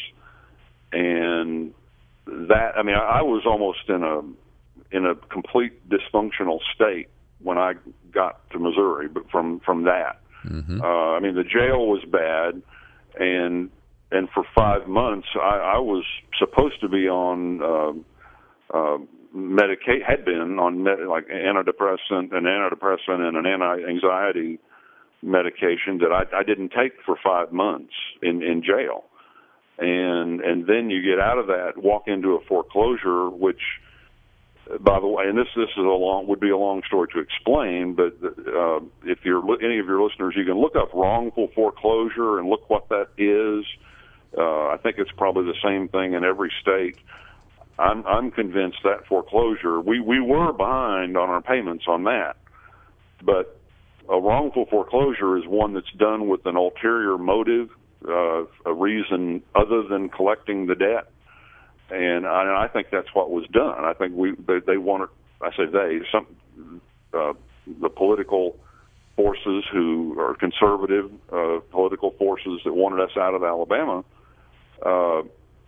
and that I mean I, I was almost in a in a complete dysfunctional state when I got to Missouri, but from, from that, mm-hmm. uh, I mean, the jail was bad, and and for five months, I, I was supposed to be on uh, uh, medicate, had been on med- like antidepressant, an antidepressant, and an anti-anxiety medication that I, I didn't take for five months in, in jail, and and then you get out of that, walk into a foreclosure, which. By the way, and this this is a long would be a long story to explain, but uh, if you're any of your listeners, you can look up wrongful foreclosure and look what that is. Uh, I think it's probably the same thing in every state. I'm I'm convinced that foreclosure we we were behind on our payments on that, but a wrongful foreclosure is one that's done with an ulterior motive, uh, a reason other than collecting the debt. And I, and I think that's what was done. I think we they, they wanted. I say they. Some uh, the political forces who are conservative uh, political forces that wanted us out of Alabama. Uh,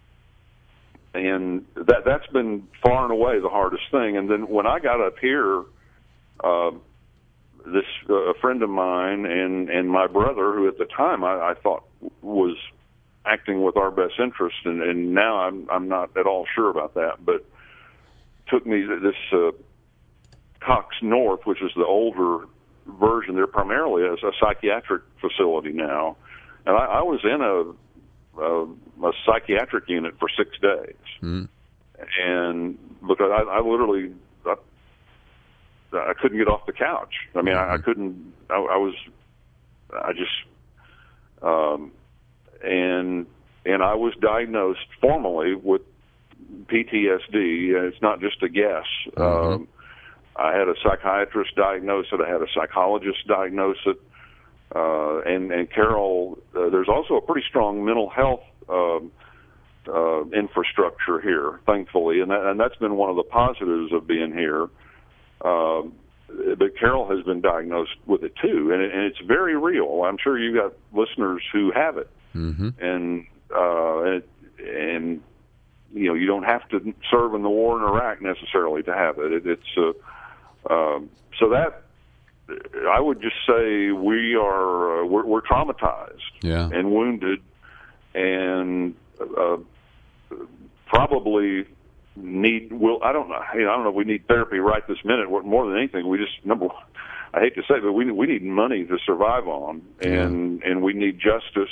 and that, that's been far and away the hardest thing. And then when I got up here, uh, this uh, a friend of mine and, and my brother, who at the time I, I thought was acting with our best interest, and, and now I'm I'm not at all sure about that, but took me to this uh, Cox North, which is the older version. They're primarily a, a psychiatric facility now, and I, I was in a, a a psychiatric unit for six days, mm. and because I, I literally I, I couldn't get off the couch. I mean, mm-hmm. I, I couldn't. I, I was. I just. Um, and and I was diagnosed formally with P T S D. It's not just a guess. Mm-hmm. Um, I had a psychiatrist diagnose it. I had a psychologist diagnose it. Uh, and, and Carol, uh, there's also a pretty strong mental health uh, uh, infrastructure here, thankfully, and, that, and that's been one of the positives of being here. Um, but Carol has been diagnosed with it too, and, it, and it's very real. I'm sure you've got listeners who have it. Mm-hmm. And, uh, and and you know, you don't have to serve in the war in Iraq necessarily to have it. it it's uh, um, so that I would just say we are uh, we're, we're traumatized yeah. and wounded, and uh, probably need will I don't know you know I don't know if we need therapy right this minute. More than anything, we just number one, I hate to say it, but we we need money to survive on, and yeah. and we need justice.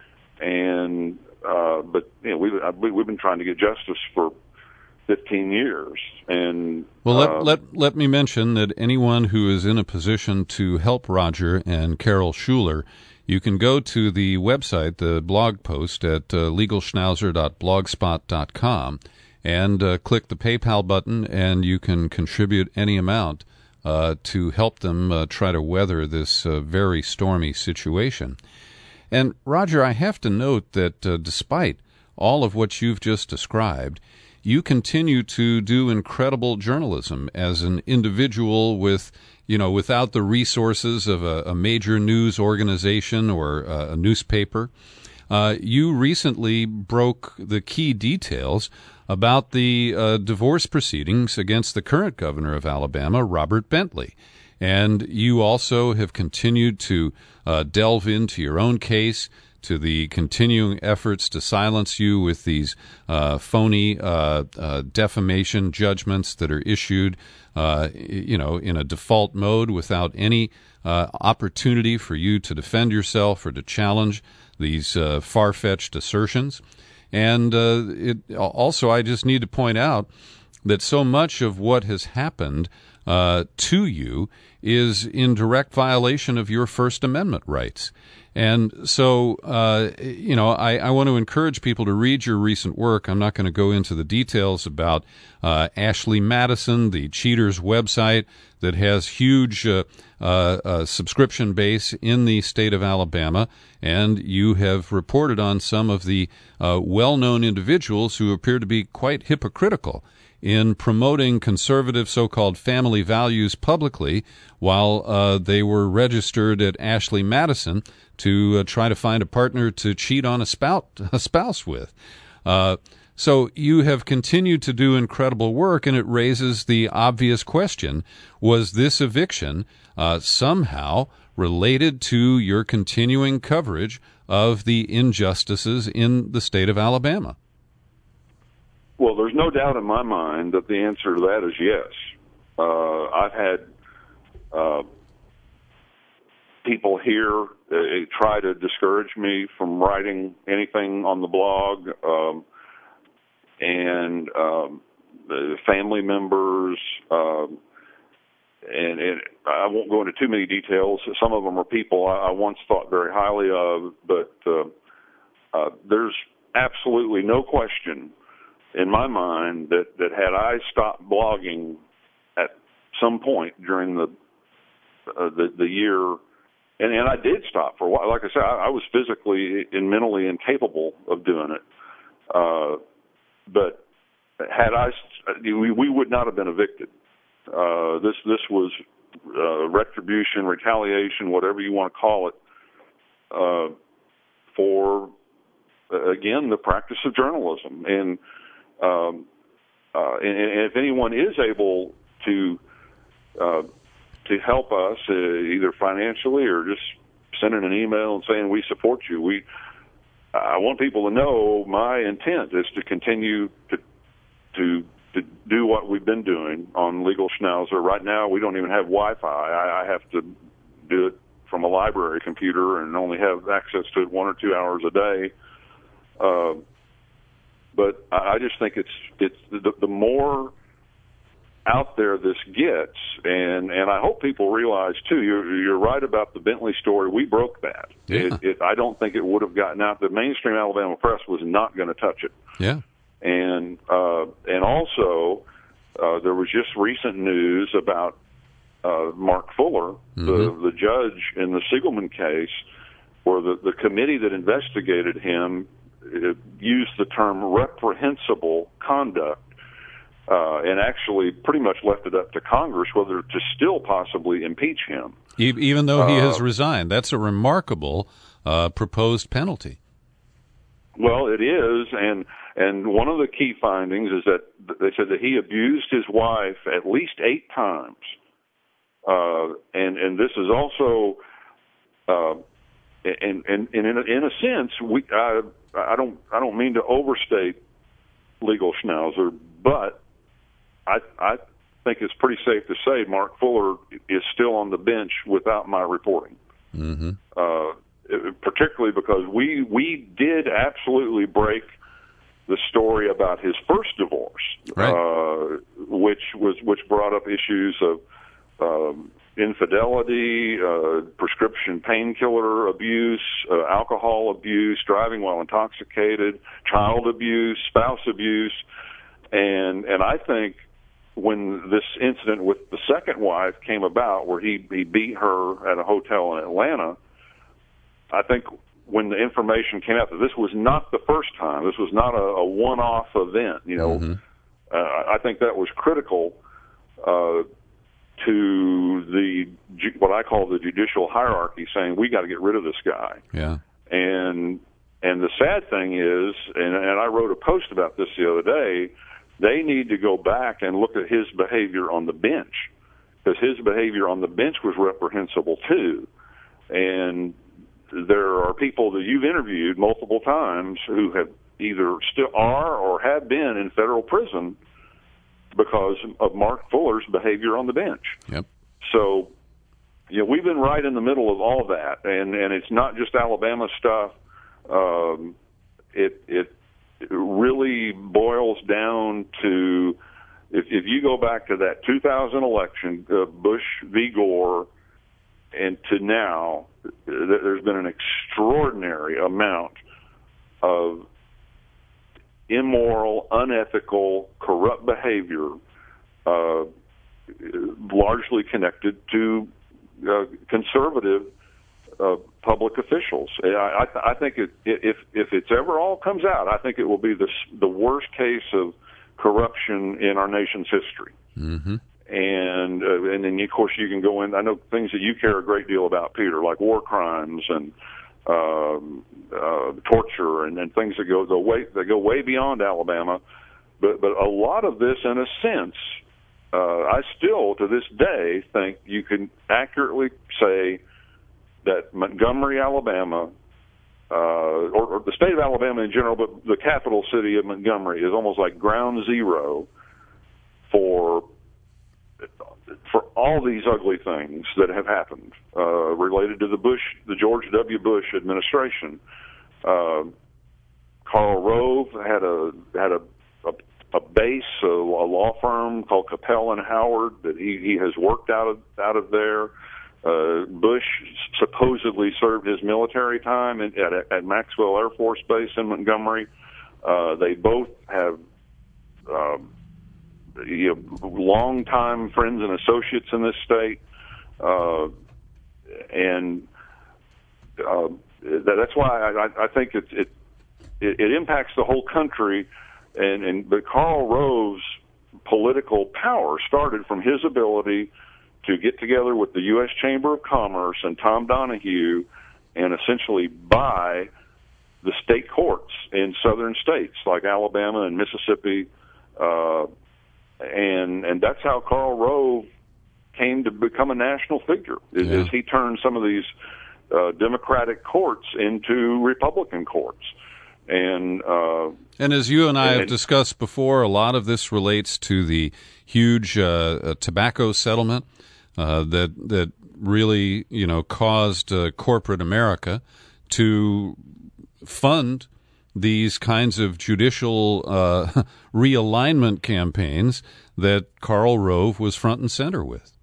And uh, but you know we've we've been trying to get justice for fifteen years. And well, let uh, let let me mention that anyone who is in a position to help Roger and Carol Schuler, you can go to the website, the blog post at uh, legal schnauzer dot blogspot dot com, and uh, click the PayPal button, and you can contribute any amount uh, to help them uh, try to weather this uh, very stormy situation. And, Roger, I have to note that uh, despite all of what you've just described, you continue to do incredible journalism as an individual with, you know, without the resources of a, a major news organization or uh, a newspaper. Uh, you recently broke the key details about the uh, divorce proceedings against the current governor of Alabama, Robert Bentley. And you also have continued to uh, delve into your own case, to the continuing efforts to silence you with these uh, phony uh, uh, defamation judgments that are issued, uh, you know, in a default mode without any uh, opportunity for you to defend yourself or to challenge these uh, far-fetched assertions. And uh, it, also, I just need to point out that so much of what has happened uh, to you is in direct violation of your First Amendment rights. And so, uh, you know, I, I want to encourage people to read your recent work. I'm not going to go into the details about uh, Ashley Madison, the Cheaters website that has huge uh, uh, uh, subscription base in the state of Alabama. And you have reported on some of the uh, well-known individuals who appear to be quite hypocritical in promoting conservative so-called family values publicly while uh, they were registered at Ashley Madison to uh, try to find a partner to cheat on a, spout, a spouse with. Uh, so you have continued to do incredible work, and it raises the obvious question, was this eviction uh, somehow related to your continuing coverage of the injustices in the state of Alabama? Well, there's no doubt in my mind that the answer to that is yes. Uh, I've had uh, people here uh, try to discourage me from writing anything on the blog, um, and um, the family members, um, and, and I won't go into too many details. Some of them are people I, I once thought very highly of, but uh, uh, there's absolutely no question in my mind that, that had I stopped blogging at some point during the uh, the, the year, and, and I did stop for a while. Like I said, I, I was physically and mentally incapable of doing it. Uh, but had I, we, we would not have been evicted. Uh, this this was uh, retribution, retaliation, whatever you want to call it, uh, for, uh, again, the practice of journalism. And, um, uh, and, and if anyone is able to uh, to help us, uh, either financially or just sending an email and saying we support you, we I want people to know my intent is to continue to to to do what we've been doing on Legal Schnauzer. Right now, we don't even have Wi-Fi. I, I have to do it from a library computer and only have access to it one or two hours a day. Uh, but I just think it's it's the, the more out there this gets, and, and I hope people realize, too, you're, you're right about the Bentley story. We broke that. Yeah. It, it, I don't think it would have gotten out. The mainstream Alabama press was not going to touch it. Yeah. And uh, and also, uh, there was just recent news about uh, Mark Fuller, mm-hmm. the, the judge in the Siegelman case, where the, the committee that investigated him uh, used the term reprehensible conduct. Uh, and actually pretty much left it up to Congress whether to still possibly impeach him. Even though he uh, has resigned. That's a remarkable uh, proposed penalty. Well, it is, and and one of the key findings is that they said that he abused his wife at least eight times. Uh, and, and this is also, uh, and, and, and in, a, in a sense, we I, I don't I don't mean to overstate Legal Schnauzer, but I, I think it's pretty safe to say Mark Fuller is still on the bench without my reporting. Mm-hmm. Uh, particularly because we we did absolutely break the story about his first divorce, right. uh, which was which brought up issues of um, infidelity, uh, prescription painkiller abuse, uh, alcohol abuse, driving while intoxicated, child abuse, spouse abuse, and and I think when this incident with the second wife came about, where he, he beat her at a hotel in Atlanta, I think when the information came out that this was not the first time, this was not a, a one-off event, you know, mm-hmm. uh, I think that was critical uh, to the what I call the judicial hierarchy, saying we got to get rid of this guy. Yeah. And and the sad thing is, and, and I wrote a post about this the other day, they need to go back and look at his behavior on the bench, because his behavior on the bench was reprehensible too. And there are people that you've interviewed multiple times who have either still are or have been in federal prison because of Mark Fuller's behavior on the bench. Yep. So, you know, we've been right in the middle of all that, and, and it's not just Alabama stuff. Um, it it It really boils down to, if, if you go back to that two thousand election, uh, Bush v. Gore, and to now, there's been an extraordinary amount of immoral, unethical, corrupt behavior, uh, largely connected to uh, conservative Uh, public officials. I, I, I think it, if if it's ever all comes out, I think it will be the the worst case of corruption in our nation's history. Mm-hmm. And uh, and then of course you can go in. I know things that you care a great deal about, Peter, like war crimes and um, uh, torture and, and things that go the way that go way beyond Alabama. But but a lot of this, in a sense, uh, I still to this day think you can accurately say that Montgomery, Alabama, uh, or, or the state of Alabama in general, but the capital city of Montgomery is almost like ground zero for for all these ugly things that have happened uh, related to the Bush, the George W. Bush administration. Uh, Karl Rove had a had a a, a base, a, a law firm called Capel and Howard that he, he has worked out of out of there. Uh, Bush supposedly served his military time in, at, at Maxwell Air Force Base in Montgomery. Uh, they both have um, you know, long-time friends and associates in this state, uh, and uh, that, that's why I, I think it, it it impacts the whole country. And, and but Karl Rove's political power started from his ability to get together with the U S Chamber of Commerce and Tom Donahue and essentially buy the state courts in southern states like Alabama and Mississippi, uh, and and that's how Karl Rove came to become a national figure. Is, yeah. is he turned some of these uh, Democratic courts into Republican courts, and uh, and as you and I and, have discussed before, a lot of this relates to the huge uh, tobacco settlement uh, that that really you know caused uh, corporate America to fund these kinds of judicial uh, realignment campaigns that Karl Rove was front and center with.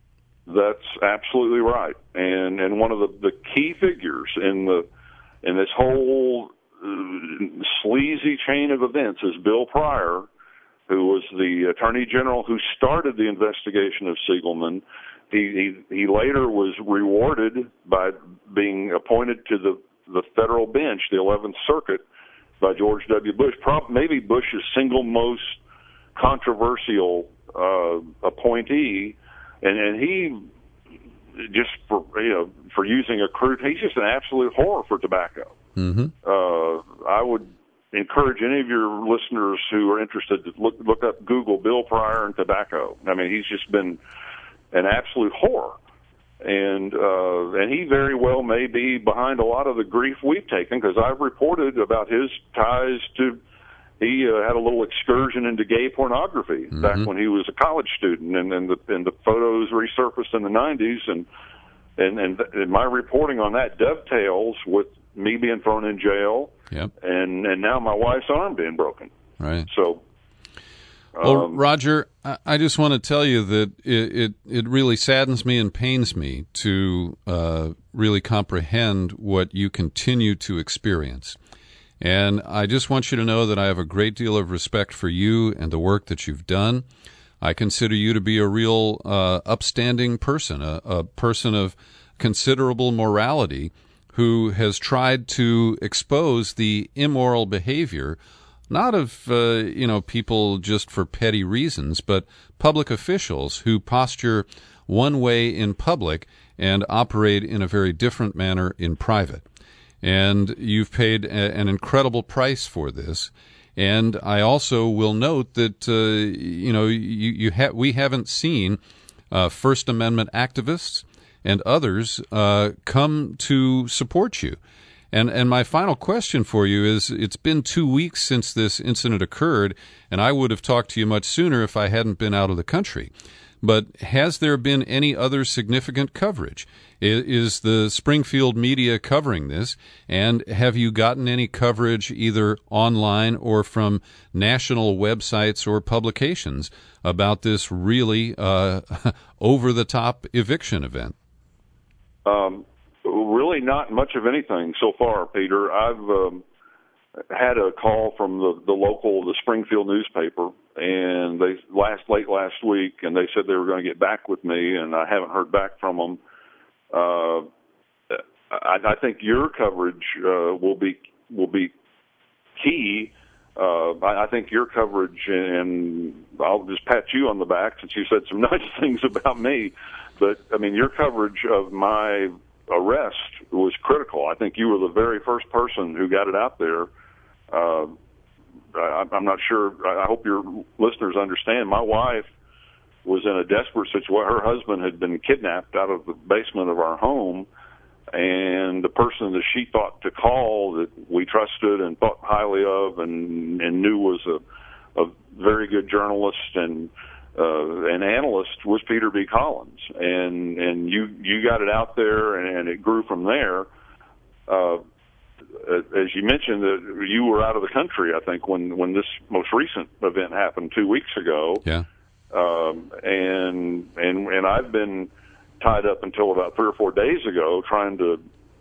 That's absolutely right, and and one of the, the key figures in the in this whole uh, sleazy chain of events is Bill Pryor, who was the Attorney General who started the investigation of Siegelman. He he, he later was rewarded by being appointed to the the federal bench, the eleventh Circuit, by George W. Bush, probably maybe Bush's single most controversial uh, appointee, and, and he just for you know for using a crude, he's just an absolute horror for tobacco. Mm-hmm. Uh, I would encourage any of your listeners who are interested to look look up Google Bill Pryor and tobacco. I mean, he's just been an absolute horror. And uh, and he very well may be behind a lot of the grief we've taken, because I've reported about his ties to. He uh, had a little excursion into gay pornography mm-hmm. back when he was a college student, and, and the and the photos resurfaced in the nineties, and and and, and my reporting on that dovetails with me being thrown in jail, yep. and and now my wife's arm being broken. Right. So. Well, um, Roger, I just want to tell you that it, it, it really saddens me and pains me to uh, really comprehend what you continue to experience. And I just want you to know that I have a great deal of respect for you and the work that you've done. I consider you to be a real uh, upstanding person, a, a person of considerable morality who has tried to expose the immoral behavior not of, uh, you know, people just for petty reasons, but public officials who posture one way in public and operate in a very different manner in private. And you've paid a, an incredible price for this. And I also will note that, uh, you know, you, you ha- we haven't seen uh, First Amendment activists and others uh, come to support you. And and my final question for you is, it's been two weeks since this incident occurred, and I would have talked to you much sooner if I hadn't been out of the country. But has there been any other significant coverage? Is, is the Springfield media covering this? And have you gotten any coverage either online or from national websites or publications about this really uh, over-the-top eviction event? Um. Really not much of anything so far, Peter. I've um, had a call from the, the local, the Springfield newspaper, and they last late last week, and they said they were going to get back with me, and I haven't heard back from them. Uh, I, I think your coverage uh, will be will be key. Uh, I, I think your coverage, and I'll just pat you on the back since you said some nice things about me, but I mean your coverage of my arrest was critical. I think you were the very first person who got it out there. Uh, I, I'm not sure. I hope your listeners understand. My wife was in a desperate situation. Her husband had been kidnapped out of the basement of our home, and the person that she thought to call that we trusted and thought highly of and, and knew was a, a very good journalist and Uh, an analyst was Peter B. Collins, and and you you got it out there, and, and it grew from there. Uh, as you mentioned, that you were out of the country, I think, when when this most recent event happened two weeks ago. Yeah. Um, and and and I've been tied up until about three or four days ago, trying to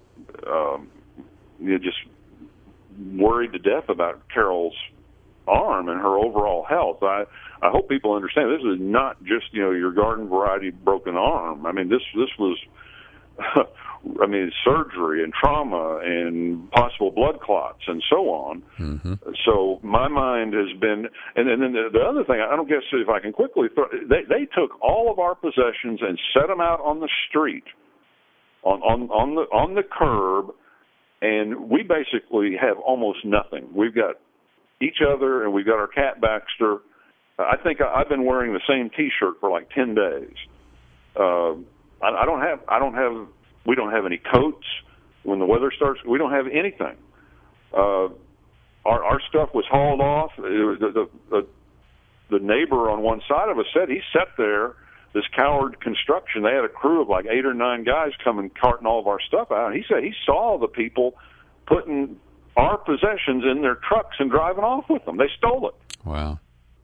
um, you know, just worried to death about Carol's arm and her overall health. I I hope people understand this is not just, you know, your garden variety broken arm. I mean, this this was I mean, surgery and trauma and possible blood clots and so on. Mm-hmm. So my mind has been, and, and then the, the other thing, I don't guess if I can quickly throw, they, they took all of our possessions and set them out on the street, on, on, on the, on the curb, and we basically have almost nothing. We've got each other, and we've got our cat Baxter. I think I, I've been wearing the same T-shirt for like ten days. Uh, I, I don't have, I don't have, we don't have any coats. When the weather starts, we don't have anything. Uh, our, our stuff was hauled off. It was the, the, the, the neighbor on one side of us said he sat there, this Coward Construction. They had a crew of like eight or nine guys coming carting all of our stuff out. And he said he saw the people putting our possessions in their trucks and driving off with them. They stole it. Wow.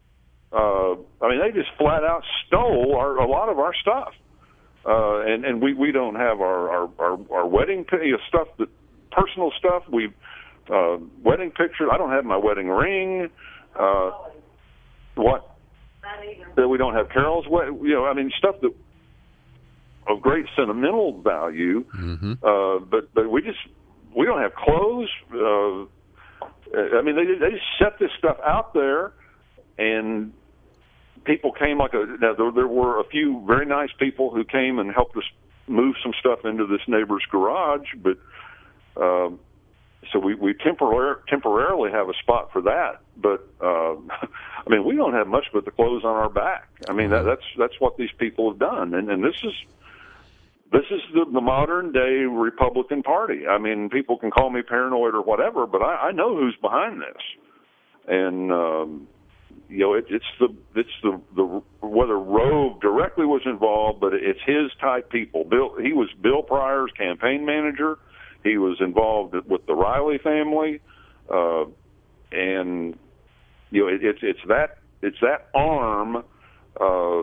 Uh, I mean, they just flat out stole our, a lot of our stuff. Uh, and, and we, we don't have our, our, our, our wedding stuff, that personal stuff. We, uh, wedding pictures. I don't have my wedding ring. Uh, what? That we don't have Carol's wedding. You know, I mean, stuff that of great sentimental value. Mm-hmm. Uh, but, but we just, we don't have clothes. Uh, I mean, they, they just set this stuff out there, and people came like a, now there, there were a few very nice people who came and helped us move some stuff into this neighbor's garage, but, um, so we, we temporarily, temporarily have a spot for that. But, uh, I mean, we don't have much but the clothes on our back. I mean, that, that's, that's what these people have done. And, and this is, this is the, the modern day Republican Party. I mean, people can call me paranoid or whatever, but I, I know who's behind this. And, um, you know, it, it's the it's the, the whether Rove directly was involved, but it's his type people. Bill, he was Bill Pryor's campaign manager. He was involved with the Riley family, uh, and you know, it, it's it's that it's that arm uh,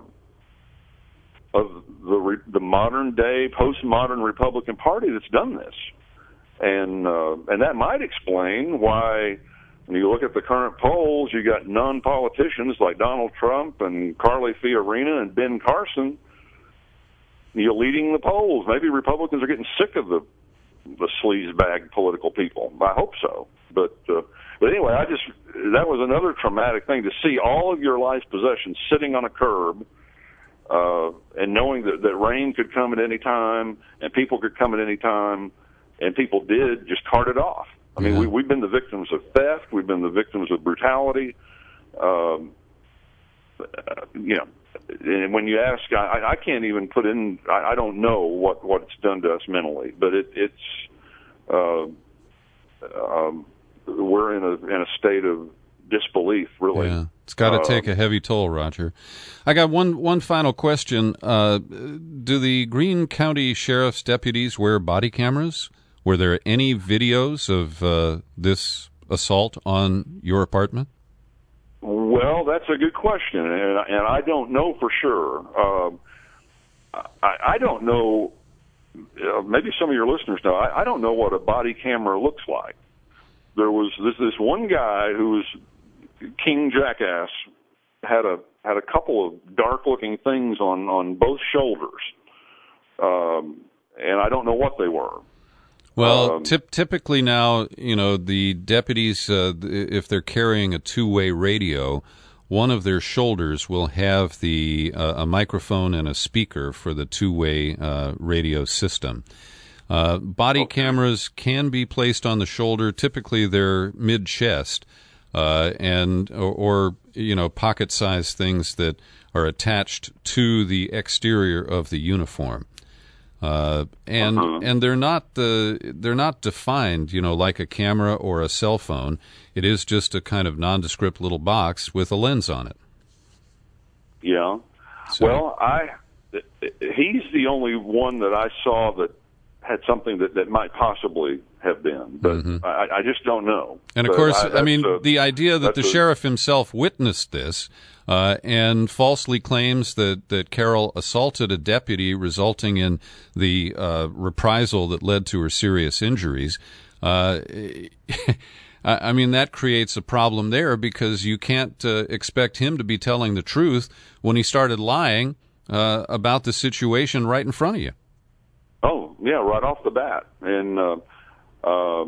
of the the modern day postmodern Republican Party that's done this, and uh, and that might explain why. When you look at the current polls, you got non-politicians like Donald Trump and Carly Fiorina and Ben Carson, you're leading the polls. Maybe Republicans are getting sick of the the sleazebag political people. I hope so. But uh, but anyway, I just that was another traumatic thing to see all of your life's possessions sitting on a curb, uh, and knowing that, that rain could come at any time and people could come at any time, and people did just cart it off. I mean, yeah. we, we've been the victims of theft. We've been the victims of brutality. Um, uh, you know, and when you ask, I, I can't even put in. I, I don't know what, what it's done to us mentally, but it, it's uh, um, we're in a in a state of disbelief. Really, yeah. It's got to uh, take a heavy toll, Roger. I got one one final question. Uh, do the Greene County Sheriff's deputies wear body cameras? Were there any videos of uh, this assault on your apartment? Well, that's a good question, and, and I don't know for sure. Uh, I, I don't know. Uh, maybe some of your listeners know. I, I don't know what a body camera looks like. There was this this one guy who was King Jackass, had a had a couple of dark looking things on on both shoulders, um, and I don't know what they were. Well, um, tip, typically now, you know, the deputies, uh, if they're carrying a two-way radio, one of their shoulders will have the uh, a microphone and a speaker for the two-way uh, radio system. Uh, body okay. cameras can be placed on the shoulder. Typically, they're mid-chest, uh, and or, or you know, pocket-sized things that are attached to the exterior of the uniform. Uh, and uh-huh. and they're not the they're not defined, you know, like a camera or a cell phone. It is just a kind of nondescript little box with a lens on it. Yeah. So, well, I he's the only one that I saw that had something that, that might possibly have been, but mm-hmm. I, I just don't know. And of but course, I, I mean, a, the idea that the a, sheriff himself witnessed this uh, and falsely claims that, that Carol assaulted a deputy, resulting in the uh, reprisal that led to her serious injuries. Uh, I mean, that creates a problem there, because you can't uh, expect him to be telling the truth when he started lying uh, about the situation right in front of you. Oh, yeah, right off the bat. And uh, uh,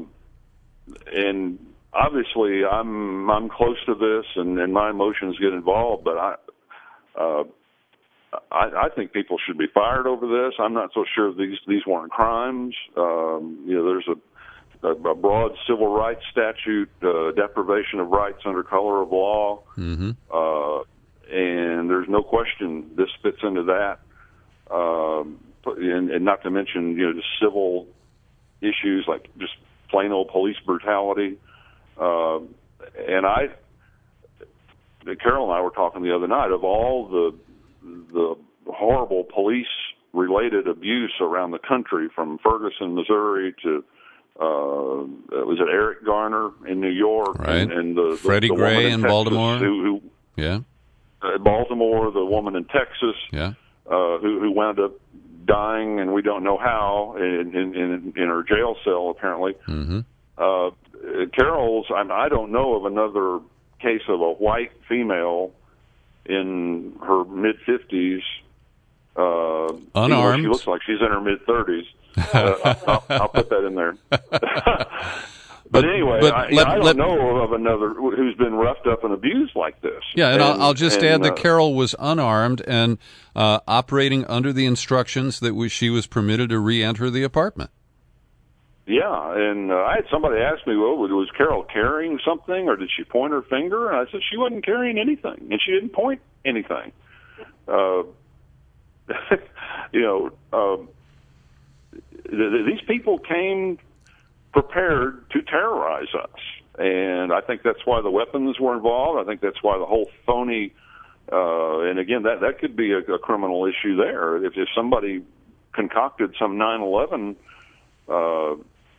and obviously I'm I'm close to this, and, and my emotions get involved, but I, uh, I I think people should be fired over this. I'm not so sure these these weren't crimes. Um, you know, there's a, a, a broad civil rights statute, uh, deprivation of rights under color of law, Mm-hmm. uh, and there's no question this fits into that. Um, and, and not to mention, you know, just civil issues like just plain old police brutality. Uh, and I, Carol and I were talking the other night of all the the horrible police-related abuse around the country, from Ferguson, Missouri, to uh, was it Eric Garner in New York, Right. and, and the, the Freddie the Gray woman in, in Texas Baltimore. who, who Yeah. uh, Baltimore, the woman in Texas, Yeah. uh, who, who wound up dying, and we don't know how, in in, in, in her jail cell apparently. Mm-hmm. Uh, Carol's, I, I don't know of another case of a white female in her mid fifties. Uh, Unarmed. She looks like she's in her mid thirties. Uh, I'll, I'll put that in there. But anyway, but I, let- I don't let- know of another who's been roughed up and abused like this. Yeah, and, I'll, I'll just and, add that uh, Carol was unarmed and uh, operating under the instructions that we, she was permitted to re-enter the apartment. Yeah, and uh, I had somebody ask me, well, was Carol carrying something, or did she point her finger? And I said she wasn't carrying anything, and she didn't point anything. Uh, you know, um, th- th- these people came prepared to terrorize us, and I think that's why the weapons were involved. I think that's why the whole phony, uh, and again, that that could be a, a criminal issue there. If, if somebody concocted some nine eleven uh,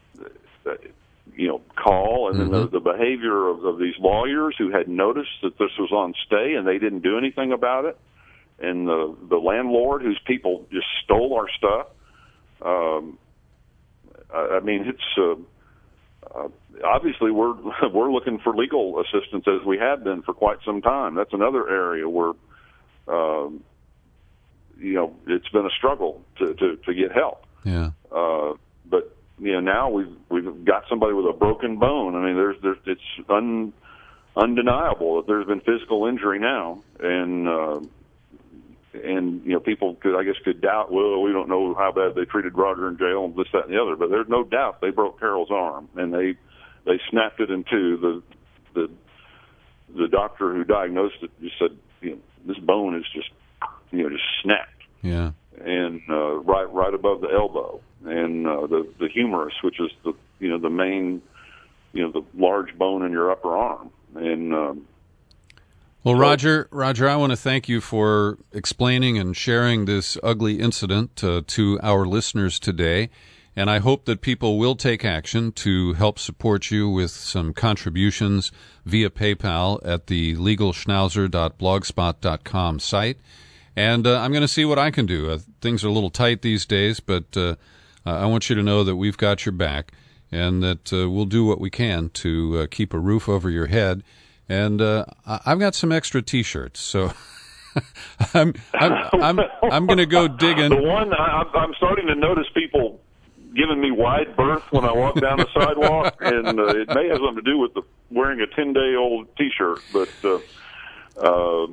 you know, call, and then Mm-hmm. the, the behavior of, of these lawyers who had noticed that this was on stay and they didn't do anything about it, and the the landlord whose people just stole our stuff. Um, I, I mean, it's uh, uh, obviously we're we're looking for legal assistance, as we have been for quite some time. That's another area where, um, you know, it's been a struggle to to, to get help. Yeah. Uh, but you know, now we've we've got somebody with a broken bone. I mean, there's there's it's un, undeniable that there's been physical injury now, and uh, and you know, people could I guess could doubt. Well, we don't know how bad they treated Roger in jail, and this, that, and the other. But there's no doubt they broke Carol's arm, and they they snapped it in two. The the the doctor who diagnosed it just said, you know, this bone is just you know just snapped. Yeah. And uh, right right above the elbow, and uh, the the humerus, which is the you know the main you know the large bone in your upper arm. And um, Well, so- Roger, Roger, I want to thank you for explaining and sharing this ugly incident uh, to our listeners today. And I hope that people will take action to help support you with some contributions via PayPal at the legal schnauzer dot blogspot dot com site. And uh, I'm going to see what I can do. Uh, things are a little tight these days, but uh, I want you to know that we've got your back, and that uh, we'll do what we can to uh, keep a roof over your head. And uh, I- I've got some extra T-shirts, so I'm I'm I'm, I'm going to go digging. The one I, I'm I'm starting to notice people giving me wide berth when I walk down the sidewalk, and uh, it may have something to do with the wearing a ten day old T-shirt, but. Uh, uh,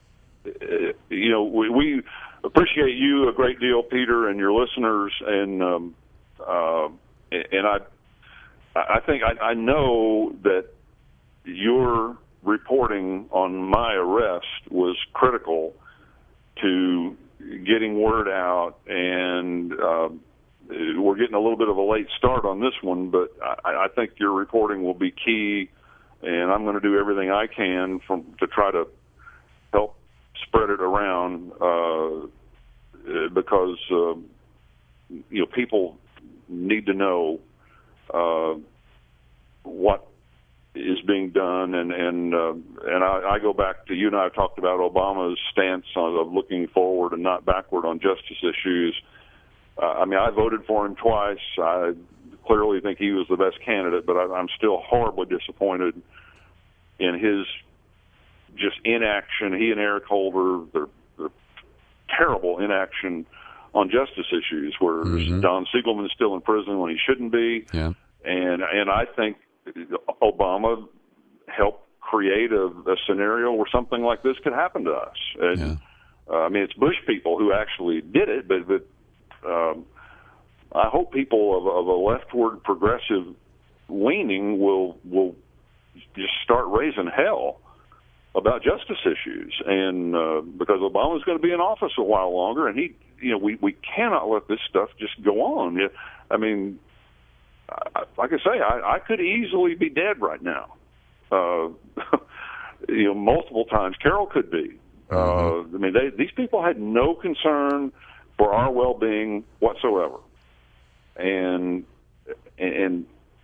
You know, we, we appreciate you a great deal, Peter, and your listeners, and um, uh, and I, I think I, I know that your reporting on my arrest was critical to getting word out, and uh, we're getting a little bit of a late start on this one, but I, I think your reporting will be key, and I'm going to do everything I can from to try to help spread it around uh, because uh, you know people need to know uh, what is being done, and and uh, and I, I go back to you and I have talked about Obama's stance on, of looking forward and not backward on justice issues. Uh, I mean, I voted for him twice. I clearly think he was the best candidate, but I, I'm still horribly disappointed in his just inaction. He and Eric Holder, they're, they're terrible inaction on justice issues, where Mm-hmm. Don Siegelman is still in prison when he shouldn't be. Yeah. And and I think Obama helped create a, a scenario where something like this could happen to us. And Yeah. uh, I mean, it's Bush people who actually did it, but but um, I hope people of, of a leftward progressive leaning will will just start raising hell about justice issues, and uh, because Obama's going to be in office a while longer, and he, you know, we we cannot let this stuff just go on. Yeah, I mean, I, like I say, I, I could easily be dead right now. Uh, you know, multiple times. Carol could be. Mm-hmm. Uh, I mean, they, these people had no concern for our well-being whatsoever, and and.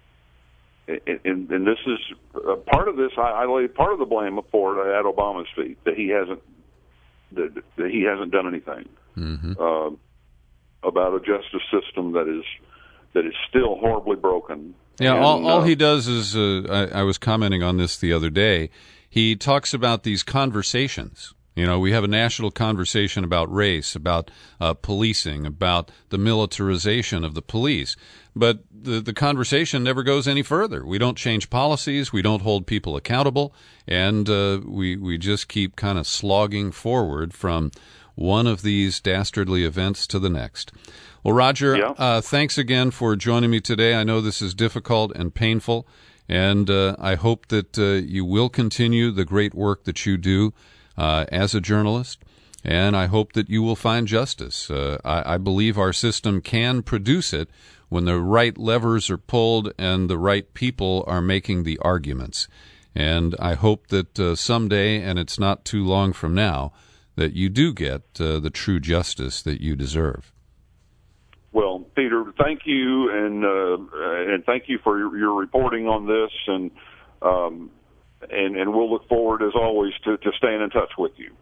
And, and this is uh, part of this. I, I lay part of the blame for it at Obama's feet, that he hasn't that, that he hasn't done anything Mm-hmm. uh, about a justice system that is that is still horribly broken. Yeah, And, all, all uh, he does is, uh, I, I was commenting on this the other day, he talks about these conversations. You know, we have a national conversation about race, about uh, policing, about the militarization of the police. But the, the conversation never goes any further. We don't change policies. We don't hold people accountable. And uh, we, we just keep kind of slogging forward from one of these dastardly events to the next. Well, Roger, Yeah. uh, thanks again for joining me today. I know this is difficult and painful, and uh, I hope that uh, you will continue the great work that you do uh, as a journalist, and I hope that you will find justice. Uh, I, I believe our system can produce it when the right levers are pulled and the right people are making the arguments. And I hope that uh, someday, and it's not too long from now, that you do get uh, the true justice that you deserve. Well, Peter, thank you, and uh, and thank you for your, your reporting on this, and um, and and we'll look forward, as always, to, to staying in touch with you.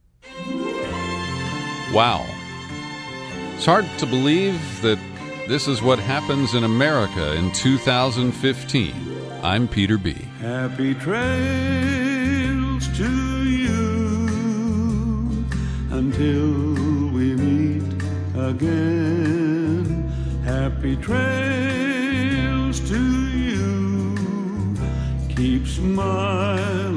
Wow. It's hard to believe that this is what happens in America in two thousand fifteen. I'm Peter B. Happy trails to you until we meet again. Happy trails to you. Keep smiling.